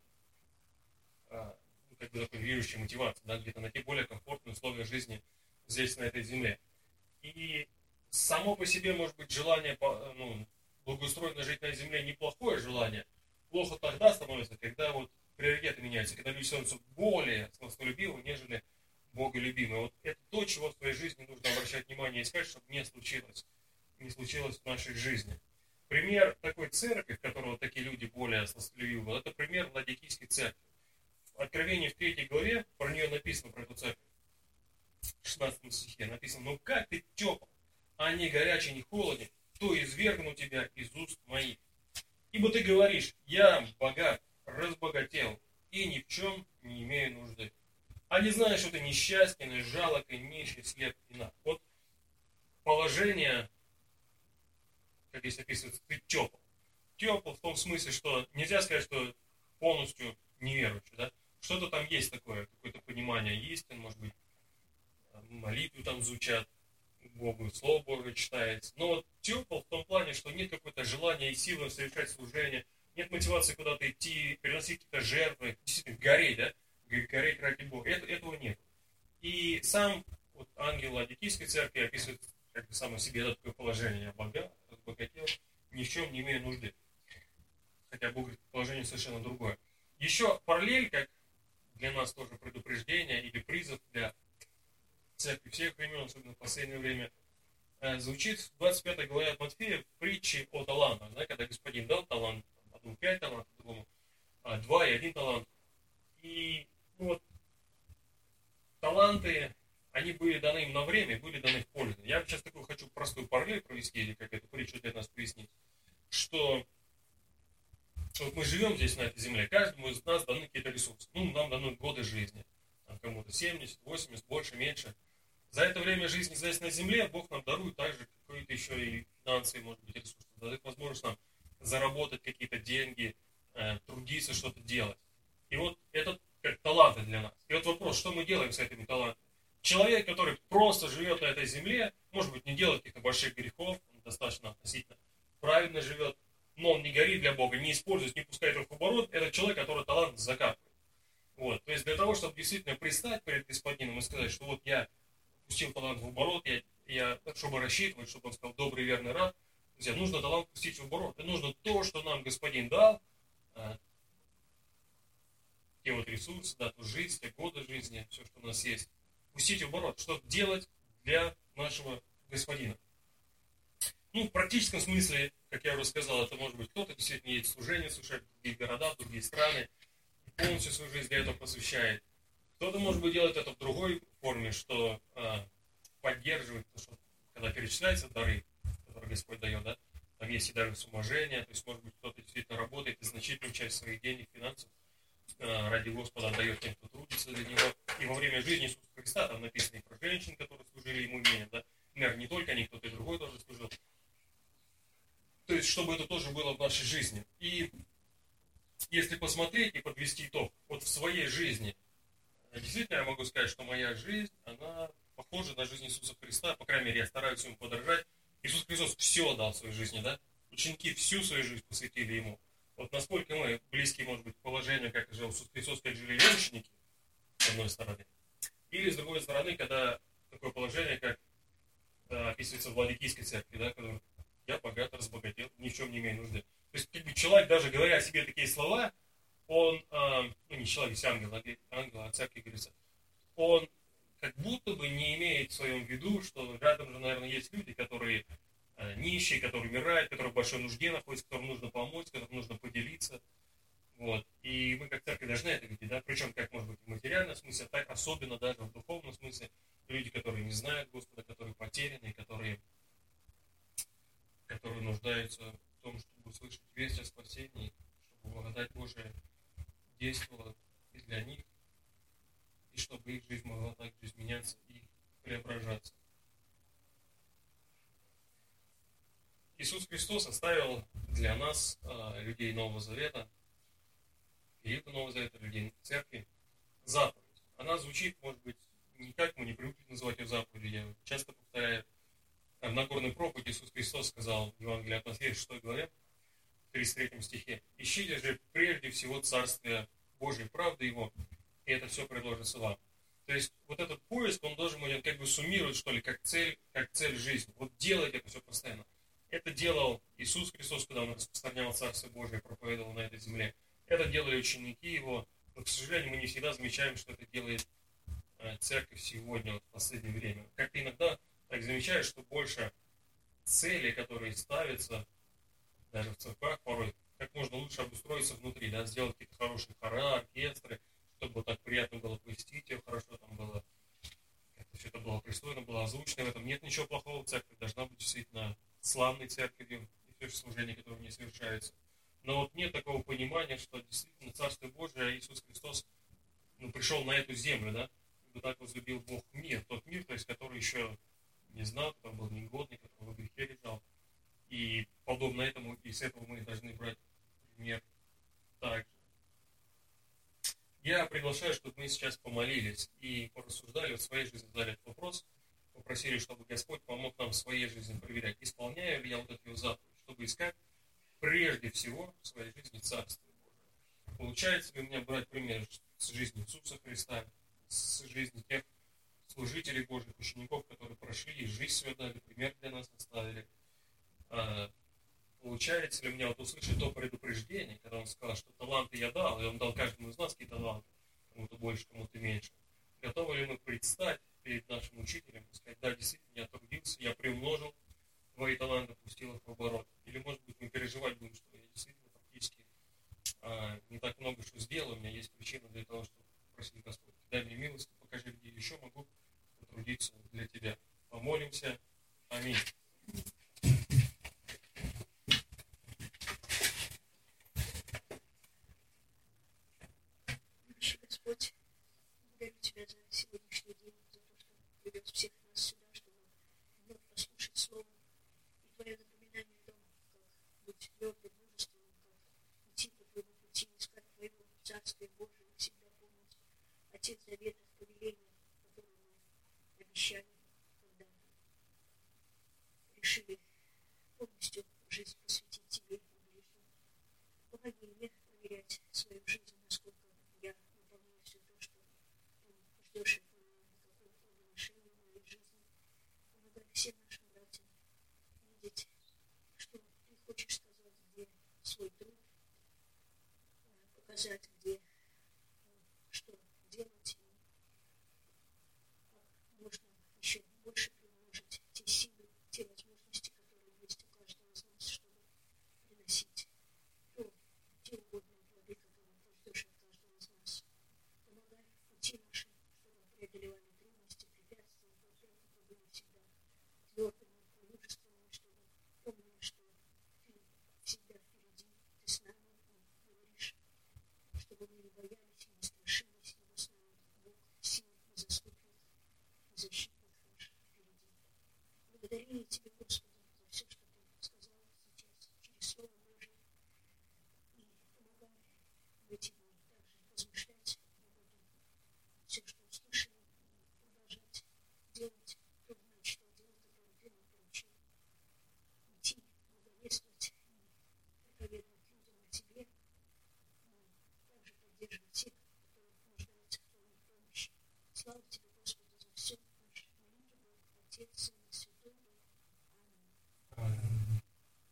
как бы такой движущей мотивацией, да, где-то найти более комфортные условия жизни здесь, на этой земле. И само по себе, может быть, желание благоустроенно жить на земле неплохое желание, плохо тогда становится, когда вот приоритеты меняются, когда люди становятся более сластолюбивы, нежели боголюбимы. Вот это то, чего в своей жизни нужно обращать внимание и искать, чтобы не случилось в нашей жизни. Пример такой церкви, в которой вот такие люди более сластолюбивы, это пример Ладикийской церкви. В Откровении в 3 главе про нее написано, про эту церковь, в 16 стихе написано: «Ну как ты тепл, а не горячий, не холоден, то извергну тебя из уст моих. Ибо ты говоришь: я богат, разбогател, и ни в чем не имею нужды. А не знаешь, что ты несчастен, жалок, и нищий, слеп и наг». Вот положение, как здесь описывается, ты тепл. Тепл в том смысле, что нельзя сказать, что полностью неверующий, да? Что-то там есть такое, какое-то понимание истин, может быть, молитвы там звучат, Богу, Слово Божие читается. Но вот тепл в том плане, что нет какого-то желания и силы совершать служение, нет мотивации куда-то идти, приносить какие-то жертвы, действительно гореть, да? Гореть ради Бога. Этого нет. И сам вот ангел Ладикийской церкви описывает как бы само себе это такое положение: я богат, разбогател, ни в чем не имею нужды. Хотя Бог говорит, положение совершенно другое. Еще параллель, как для нас тоже предупреждение или призыв для церкви всех времен, особенно в последнее время, звучит в 25 главе от Матфея в притче о талантах, да, когда Господин дал талант, одному 5 талантов, другому 2 и 1 талант. И вот таланты, они были даны им на время, были даны в пользу. Я сейчас такую хочу простую параллель провести, или как эту притчу для нас пояснить, что вот мы живем здесь, на этой земле, каждому из нас даны какие-то ресурсы. Ну, нам даны годы жизни. Там кому-то 70, 80, больше, меньше. За это время жизни здесь на земле Бог нам дарует также какие-то еще и финансовые, может быть, ресурсы. Дает возможность нам заработать какие-то деньги, трудиться, что-то делать. И вот это как таланты для нас. И вот вопрос, что мы делаем с этими талантами? Человек, который просто живет на этой земле, может быть, не делает каких-то больших грехов, он достаточно относительно правильно живет, но он не горит для Бога, не использует, не пускает его в оборот, это человек, который талант закапывает. Вот. То есть для того, чтобы действительно пристать перед Господином и сказать, что вот я пустил талант в оборот, я чтобы рассчитывать, чтобы он сказал добрый, верный раб, друзья, нужно талант пустить в оборот. И нужно то, что нам Господин дал, те вот ресурсы, да, ту жизнь, те годы жизни, все, что у нас есть, пустить в оборот, что делать для нашего Господина. Ну, в практическом смысле, как я уже сказал, это может быть кто-то действительно едет в служение, слушает в другие города, в другие страны, и полностью свою жизнь для этого посвящает. Кто-то, может быть, делает это в другой форме, что поддерживает, что, когда перечисляются дары, которые Господь дает, да, там есть и дары вспоможения, то есть, может быть, кто-то действительно работает и значительную часть своих денег, финансов ради Господа отдает тем, кто трудится для Него. И во время жизни Иисуса Христа, там написано и про женщин, которые служили Ему имением, да, наверное, не только они, кто-то и другой тоже служил. То есть, чтобы это тоже было в нашей жизни. И если посмотреть и подвести итог, вот в своей жизни, действительно я могу сказать, что моя жизнь, она похожа на жизнь Иисуса Христа, по крайней мере, я стараюсь ему подражать. Иисус Христос все дал в своей жизни, да? Ученики всю свою жизнь посвятили Ему. Вот насколько мы близки, может быть, к положению, как жил Иисус Христос, как жили ремщики, с одной стороны. Или, с другой стороны, когда такое положение, как описывается в Ладикийской церкви, да, когда я богат, разбогател, ни в чем не имею нужды. То есть, как бы человек, даже говоря о себе такие слова, он, ну не человек, здесь ангел, о церкви говорится, он как будто бы не имеет в своем виду, что рядом же, наверное, есть люди, которые нищие, которые умирают, которые в большой нужде находятся, которым нужно помочь, которым нужно поделиться. Вот. И мы как церковь должны это видеть, да, причем как может быть в материальном смысле, так особенно даже в духовном смысле, люди, которые не знают Господа, которые потеряны, которые нуждаются в том, чтобы услышать весть о спасении, чтобы благодать Божия действовала и для них, и чтобы их жизнь могла также изменяться и преображаться. Иисус Христос оставил для нас, людей Нового Завета, периода Нового Завета, людей церкви, заповедь. Она звучит, может быть, не как мы не привыкли называть ее заповедью. Я часто повторяю, в Нагорной проповеди Иисус Христос сказал в Евангелии от Матфея, 6 главе, в 33 стихе: «Ищите же прежде всего Царствие Божие, правды Его, и это все предложится вам». То есть вот этот поиск, он должен быть, как бы суммировать, что ли, как цель жизни. Вот делать это все постоянно. Это делал Иисус Христос, когда Он распространял Царствие Божие, проповедовал на этой земле. Это делали ученики Его. Но, к сожалению, мы не всегда замечаем, что это делает церковь сегодня, вот, в последнее время. Как-то иногда так замечаешь, что больше целей, которые ставятся, даже в церквах порой, как можно лучше обустроиться внутри, да, сделать какие-то хорошие хора, оркестры, чтобы вот так приятно было посетить ее, хорошо там было, как-то все это было пристойно, было озвучено. В этом нет ничего плохого. Церковь должна быть действительно славной церковью, и все же служение, которое в ней совершается. Но вот нет такого понимания, что действительно Царство Божие, Иисус Христос, пришел на эту землю, да, ибо так возлюбил Бог мир, тот мир, то есть, который еще не знал, который был негодный, который во грехе лежал. И подобно этому, и с этого мы должны брать пример также. Я приглашаю, чтобы мы сейчас помолились и порассуждали в своей жизни, задали этот вопрос, попросили, чтобы Господь помог нам в своей жизни проверять, исполняю ли я вот эту заповедь, чтобы искать прежде всего в своей жизни Царствие Божие. Получается ли у меня брать пример с жизни Иисуса Христа, с жизни тех служителей Божьих, учеников, которые прошли и жизнь свою дали, пример для нас оставили. Получается ли у меня вот услышать то предупреждение, когда Он сказал, что таланты я дал, и Он дал каждому из нас какие таланты, кому-то больше, кому-то меньше. Готовы ли мы предстать перед нашим учителем и сказать: да, действительно, я трудился, я приумножил твои таланты, пустил их в оборот. Или, может быть, мы переживать будем, что я действительно практически не так много что сделал, у меня есть причина для того, чтобы просить Господь: дай мне милость, покажи, где еще могу потрудиться для Тебя. Помолимся. Аминь. Господь, благодарю Тебя за сегодняшний день, за то, что привез всех нас сюда, чтобы вновь послушать Слово и Твое напоминание о том, как быть твердым, мужественным, как идти по Твоему пути, искать Твоего Царствия Божьего, всегда помнить о тех заветах, повелениях, которые мы обещали, когда решили полностью жизнь посвятить Тебе и ближним. Помоги мне проверять свою жизнь, насколько я выполняю все то, что Ты ждешь от меня, какое отношение в моей жизни. Помогай всем нашим братьям видеть, что Ты хочешь сказать, где свой труд, показать, где что делать, и как можно еще больше приумножить те силы, те возможности, которые есть у каждого из нас, чтобы приносить те угодные плоды, которые Ты ждешь от каждого из нас. Помогай в пути нашим, чтобы преодолевали трудности, препятствия, проблемы всегда твердыми, мужественными, чтобы помнили, что Ты всегда впереди, Ты с нами, и говоришь, чтобы мы не боялись и не страшились, ибо с нами Бог сил и заступник, и защитник наш впереди. Благодарение Тебе, Господи, за все, что Ты сказал сейчас через Слово Божие, и помогай в эти дни также размышлять об этом, все, что услышали, и продолжать делать то, что дело, которое Ты нам поручил, идти, благовествовать и проповедовать людям о Тебе, также поддерживать тех, которые нуждаются в Твоей помощи. Слава Тебе, Господи, за все наше молитвы, Отец, Сын и Святой Дух. Аминь. Аминь.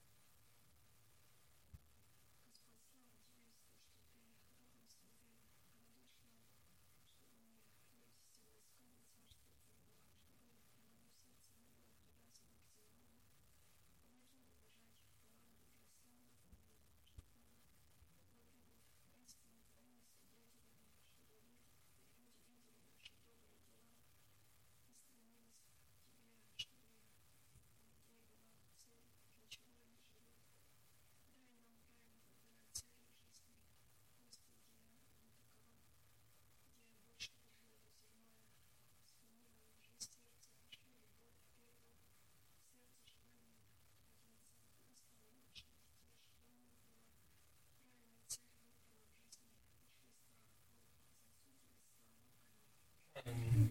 Господь, слава Тебе за то, что Ты Духом Святым говоришь нам, чтобы мы вместе искали Царство Твое, чтобы мое сердце не было привязано к земному. Помоги мне бежать в команду для славы Твоей, чтобы мы могли быть искренне Твоими свидетелями, чтобы люди видели наши добрые дела и стремились к Тебе, чтобы у людей была цель, для чего они живут. Дай нам правильно выбирать цели жизни, место, где не такова, где больше духовное земное, сменила жизнь сердца, нашли любовь первую, сердце, чтобы мы родиться наставили наших детей, чтобы у них была правильная цель выбрана в жизни, нашли страх Бога, Иисусе и слава. Аминь. Аминь.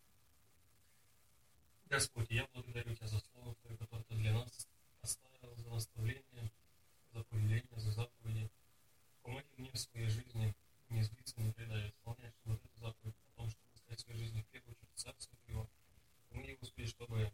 Господь, я благодарю Тебя за Слово Твое, которое Ты для нас оставил, за наставление, за повеление, за заповеди. Помоги мне в своей жизни не сбиться, не предать, исполнять вот эту заповедь о том, чтобы искать в своей жизни в первую очередь Царство Твое. Помоги, Господи, чтобы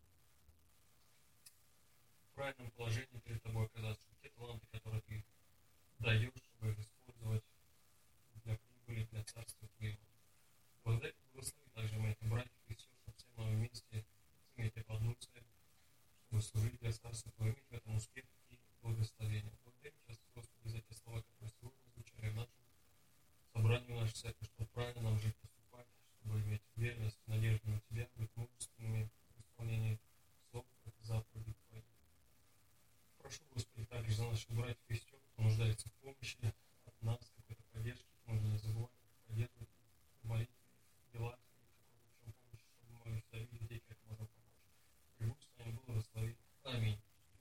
в правильном положении перед Тобой оказаться, чтобы те таланты, которые Ты даешь, чтобы их использовать для прибыли, для Царства Твоего. Благослови также моих братьев и сестер, чтобы все мы вместе иметь одну цель, чтобы служить для Царства Твоего, иметь в этом успех и благословение. Благодарим Тебя, Господи, за те слова, которые сегодня звучали в нашем собрании, в нашей церкви, чтобы правильно нам жить, поступать, чтобы иметь верность, надежду на Тебя, быть мужественными в исполнении слов, заповедей Твоих. Прошу, Господи, также за наших братьев и сестер, кто нуждается в помощи от нас, какой-то поддержки, можно не забывать поддерживать в молитве, в делах, в чем помощь, чтобы мы могли всегда видеть людей, как можно помочь. Прибудь с нами, благослови. Аминь.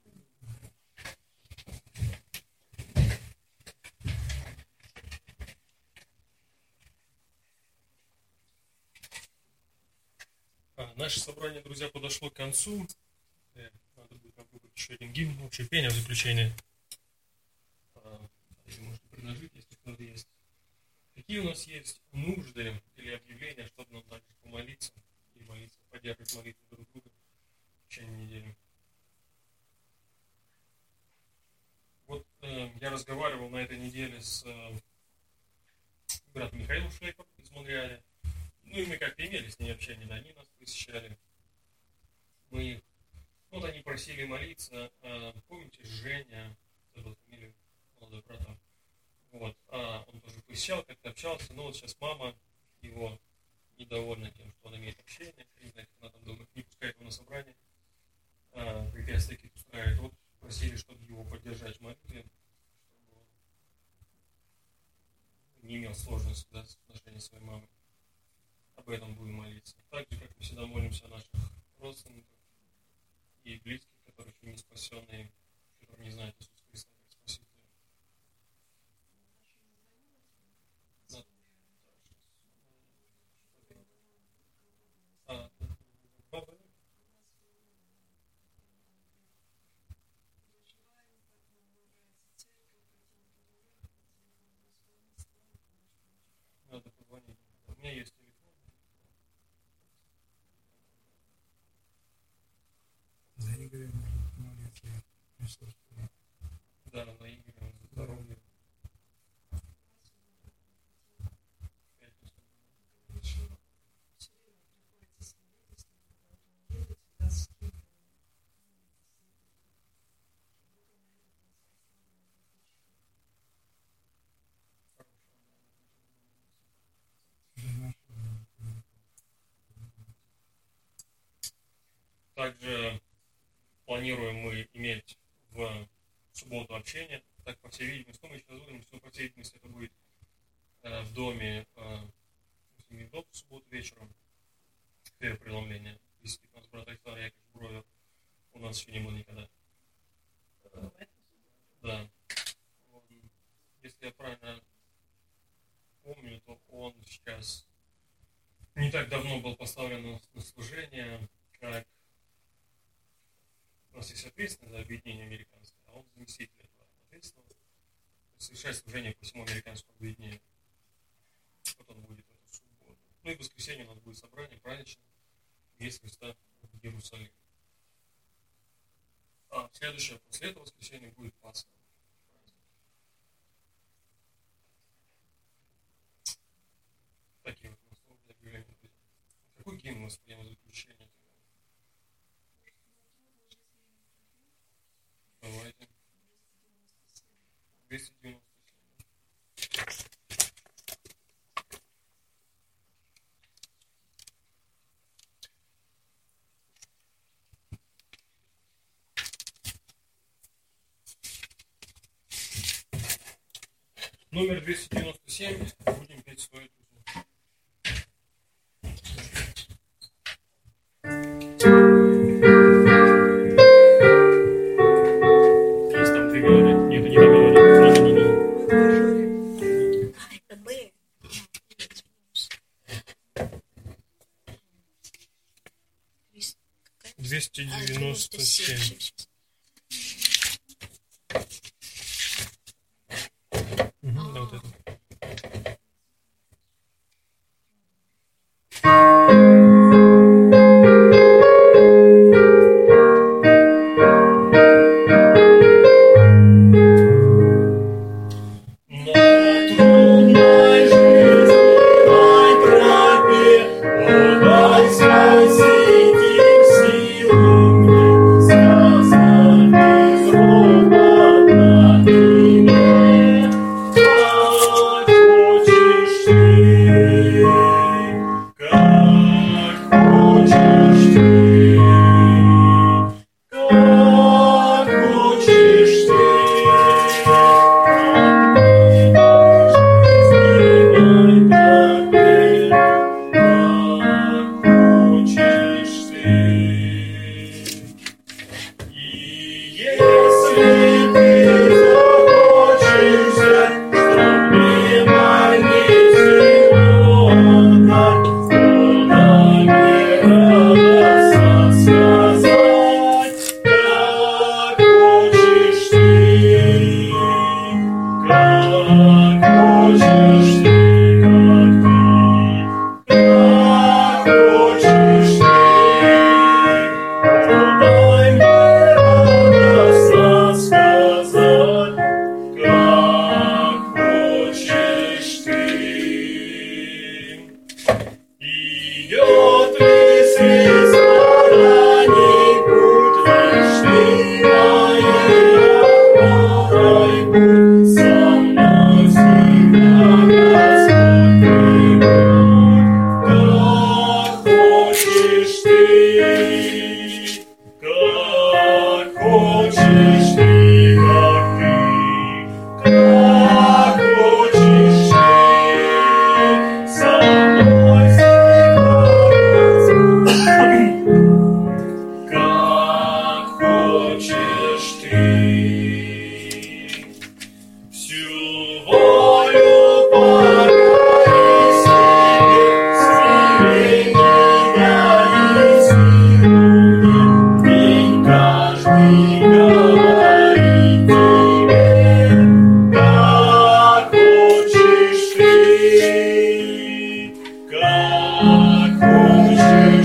Наше собрание, друзья, подошло к концу. Надо будет нам выбрать еще один гимн, общее пение в заключение. Можно предложить, если кто-то есть. Какие у нас есть нужды или объявления, чтобы нам также помолиться и молиться, поддерживать молитву друг друга в течение недели. Вот я разговаривал на этой неделе с братом Михаилом Шлейфом из Монреаля. Ну и мы как-то имели с ней общение, да, они нас посещали. Мы, вот они просили молиться. Помните, Женя, это фамилия молодой брата, вот, он тоже посещал, как-то общался, но вот сейчас мама его недовольна тем, что он имеет общение, не знаю, как она там дома не пускает его на собрание, препятствия какие-то устраивает. Вот просили, чтобы его поддержать в молитве, чтобы он не имел сложности, да, с отношением состоянии своей мамы. Об этом будем молиться. Так же, как мы всегда молимся о наших родственниках и близких, которые еще не спасенные, которые не знают Иисуса Христа как Спасителя. Надо позвонить. У меня есть телефон. За Игоря молиться присутствие. Да, на Игоря, за здоровье. Также планируем мы иметь в субботу общение. Так, по всей видимости, мы сейчас будем, но по всей видимости это будет в доме, не в дом в субботу вечером, преломление. Если у нас брат Александр Яковлевич Бровер, у нас еще не было никогда. Да. Если я правильно помню, то он сейчас не так давно был поставлен на служение, как у нас есть ответственность за объединение американское, а он заместитель этого ответственного. Совершает служение по всему американскому объединению. Вот он будет в эту субботу. Ну и в воскресенье у нас будет собрание праздничное Весь Христа в Иерусалиме. А следующее, после этого воскресенья будет Пасха. Такие вот у нас для объявления. Какой гимн мы восприем в заключение? Давайте. 297. Номер 297. Будем петь свою друзья. Есть там две мелодии. Нет, не та мелодия. Это Б. 297. Да, вот это. Сказал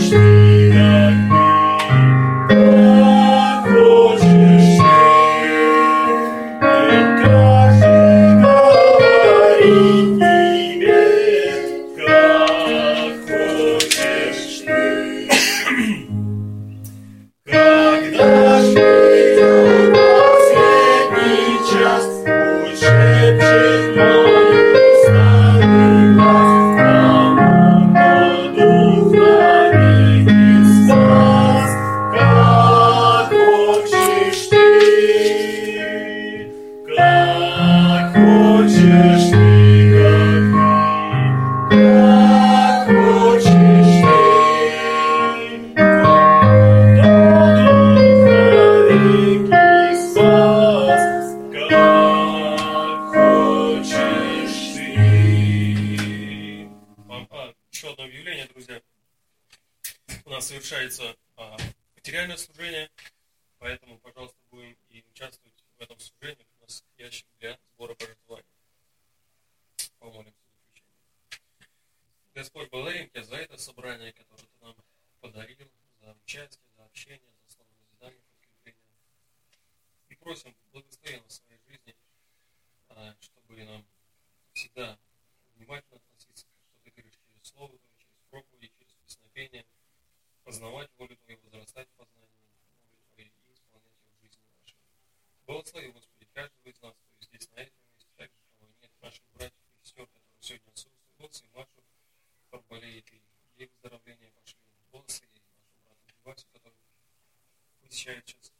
совершается материальное служение, поэтому, пожалуйста, будем и участвовать в этом служении. У нас ящик для сбора пожертвований. Помолимся за включение. Господь, благодарим Тебя за это собрание, которое Ты нам подарил, за участие, за общение, за слово назидание, подкрепление. И просим, благослови нас в своей жизни, чтобы нам всегда внимательно относиться, что Ты говоришь через Слово Твое, через проповеди, через песнопение, познавать волю Твою, возрастать в познании воли Твоей и исполнять ее в жизни нашей. Благослови, Господи, каждого из нас, кто здесь на этом месте, также кого нет, наших братьев и сестер, которые сегодня отсутствуют, благослови Машу, кто болеет, и ей выздоровление пошли. Благослови нашему брату Васю, который посещает сейчас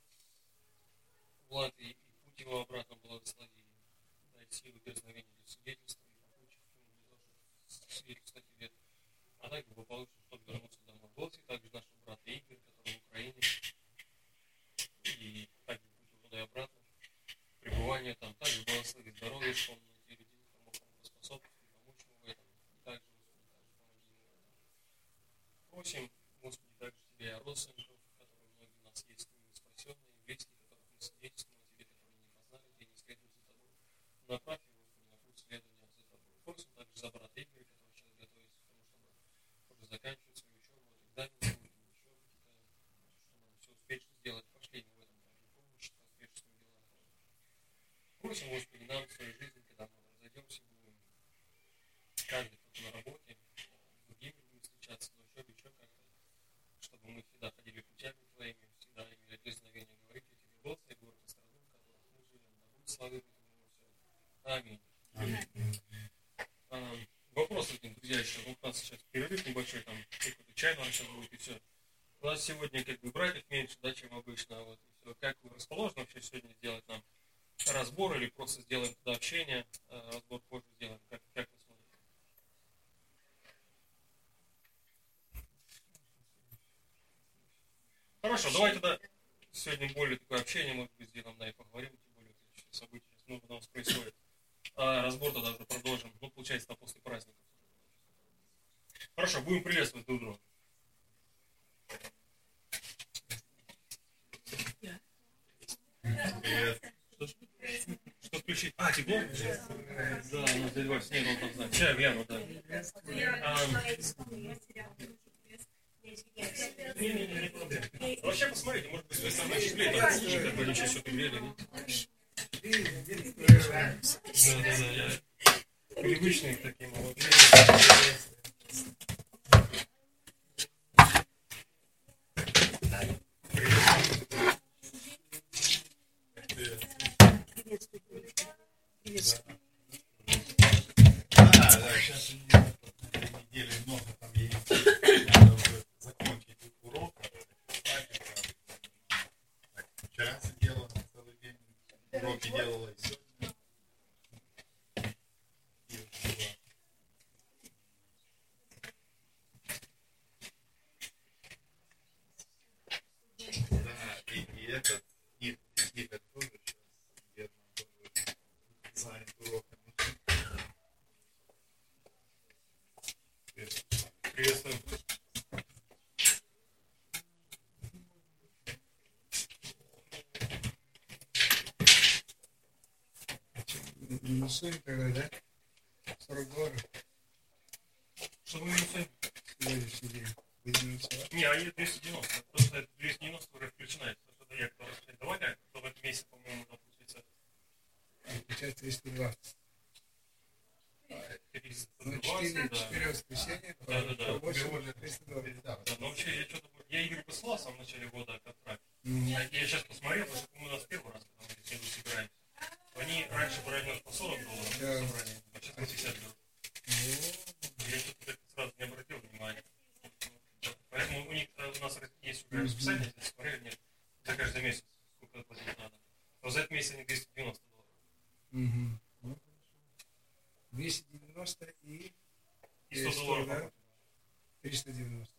Влад, и путь его обратно благослови. Дай силы, дерзновения для свидетельства и попутчик ему для того, чтобы свидетельствовать тебе. А также благополучно, чтобы вернуться домой. Благослови также нашего брата Игоря, который в Украине, и также путь его туда и обратно, пребывание там. Также благослови здоровье, что он найти людей, кто мог ему поспособствовать, помочь ему в этом. И также, Господи, также помоги ему в этом. Просим, Господи, также Тебя о родственниках, которые многие у нас есть, не спасенные, близкие, которых мы свидетельствуем о Тебе, которые не познали, где не следуют за Тобой. Направь его, Господи, на путь следования за Тобой. Просим также за брата Игоря, который сейчас готовится к тому, чтобы уже заканчивать свою учебу, экзамен, еще какие-то, чтобы нам все успешно сделать. Пошли ему в этом также помощь, успешно делать. Просим, Господи, нам в своей жизни, когда мы разойдемся, будем каждый кто-то на работе, с другими людьми встречаться, на учебе, еще как-то, чтобы мы всегда ходили путями Твоими, всегда имели дерзновение говорить о Тебе. Благослови город и страну, в которых мы живем, да будет славы Твоему все. Аминь. Вопрос один, друзья, еще. У нас сейчас перерыв небольшой, там какой-то чай нам сейчас будет, и все. У нас сегодня как бы братьев меньше, да, чем обычно. Вот, и все. Как вы расположены вообще сегодня сделать нам разбор или просто сделаем туда общение, разбор позже сделаем? Как вы смотрите? Хорошо, давай тогда сегодня более такое общение, может быть, сделаем, да, и поговорим, тем более события сейчас много у нас происходит. Разбор тогда уже продолжим, ну, получается, после праздников. Хорошо, будем приветствовать друг друга. Что включить? Тепло? Да, ну, заливать снег, он там знает. Чай, я, ну, да. Не проблема. Вообще, посмотрите, может быть, вы сами теплее, там, как бы, ничего, все теплее, нет? Да, я привычный к таким вот. Приветствую. Да, сейчас недели много там есть. Надо уже закончить урок. Вчера сидела целый день, уроки делала и сегодня. Да, и этот, и Игорь тоже сейчас, Герман тоже занят уроками. Приветствую. Минусуем тогда, да? 40 долларов. Что вы минусуете? Сегодняшний день. Выдвинуться. Не, а есть 290. Просто это 290 уже включена. Это что-то я кто-то давали, кто в этом месяце, по-моему, там получается. Получается 320. Ну, 320, 4 воскресенья. Да. 8 уже 320. Да, но вообще я что-то... Я Игорь посылал в самом начале года контракт. Мгм. Я сейчас посмотрел, потому что мы у нас первый раз, когда мы с ним собираемся. Они раньше брали нас по $40 Да. на собрание, а сейчас на 50 берут. Я что-то как-то сразу не обратил внимания. Поэтому у них у нас есть уже расписание, здесь смотрели, нет, за каждый месяц сколько платить надо. Но за этот месяц они $290. Мгм. Ну, хорошо. 290 и И $100. да? 390.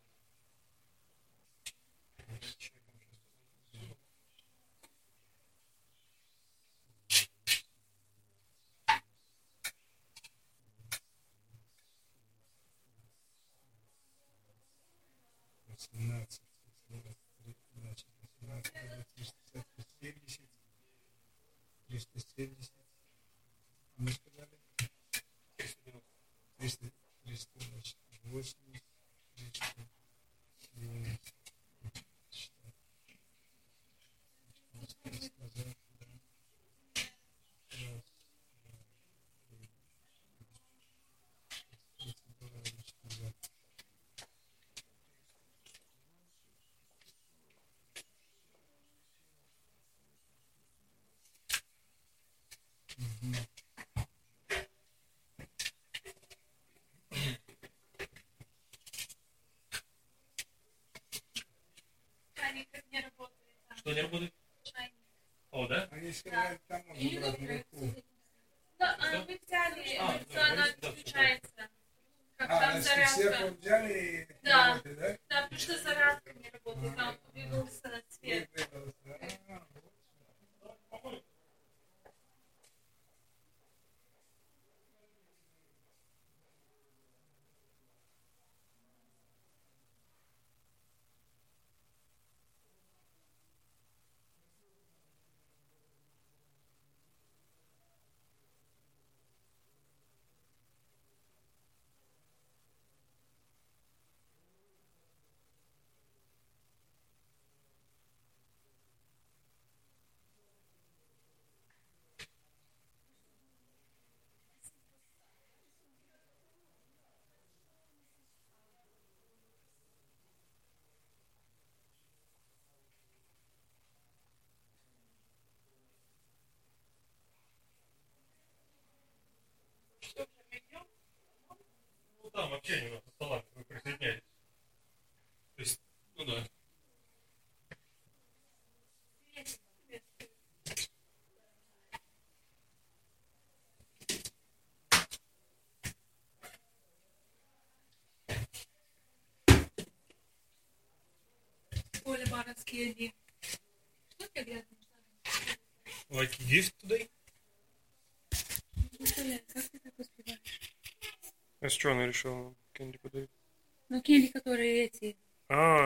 Значит, 360, 370. Мы сказали 300, 380, 390. Чайник не работает. Что не работает? Чайник. О, да? Они сказали, там можно брать наверху. Да, мы взяли, она отключается. Как А, там с сверху зарядка. взяли и Да. работает, да? Да, потому что зарядка не работает, там появился свет. Что же, мы идем? Ну там общение у нас со столами, вы присоединяетесь. То есть, ну да. Поле баровские дни. Что ты грязный? Like this today? Как ты так успеваешь? А с чего она решила кенди подарить? Ну, кенди, которые эти. А,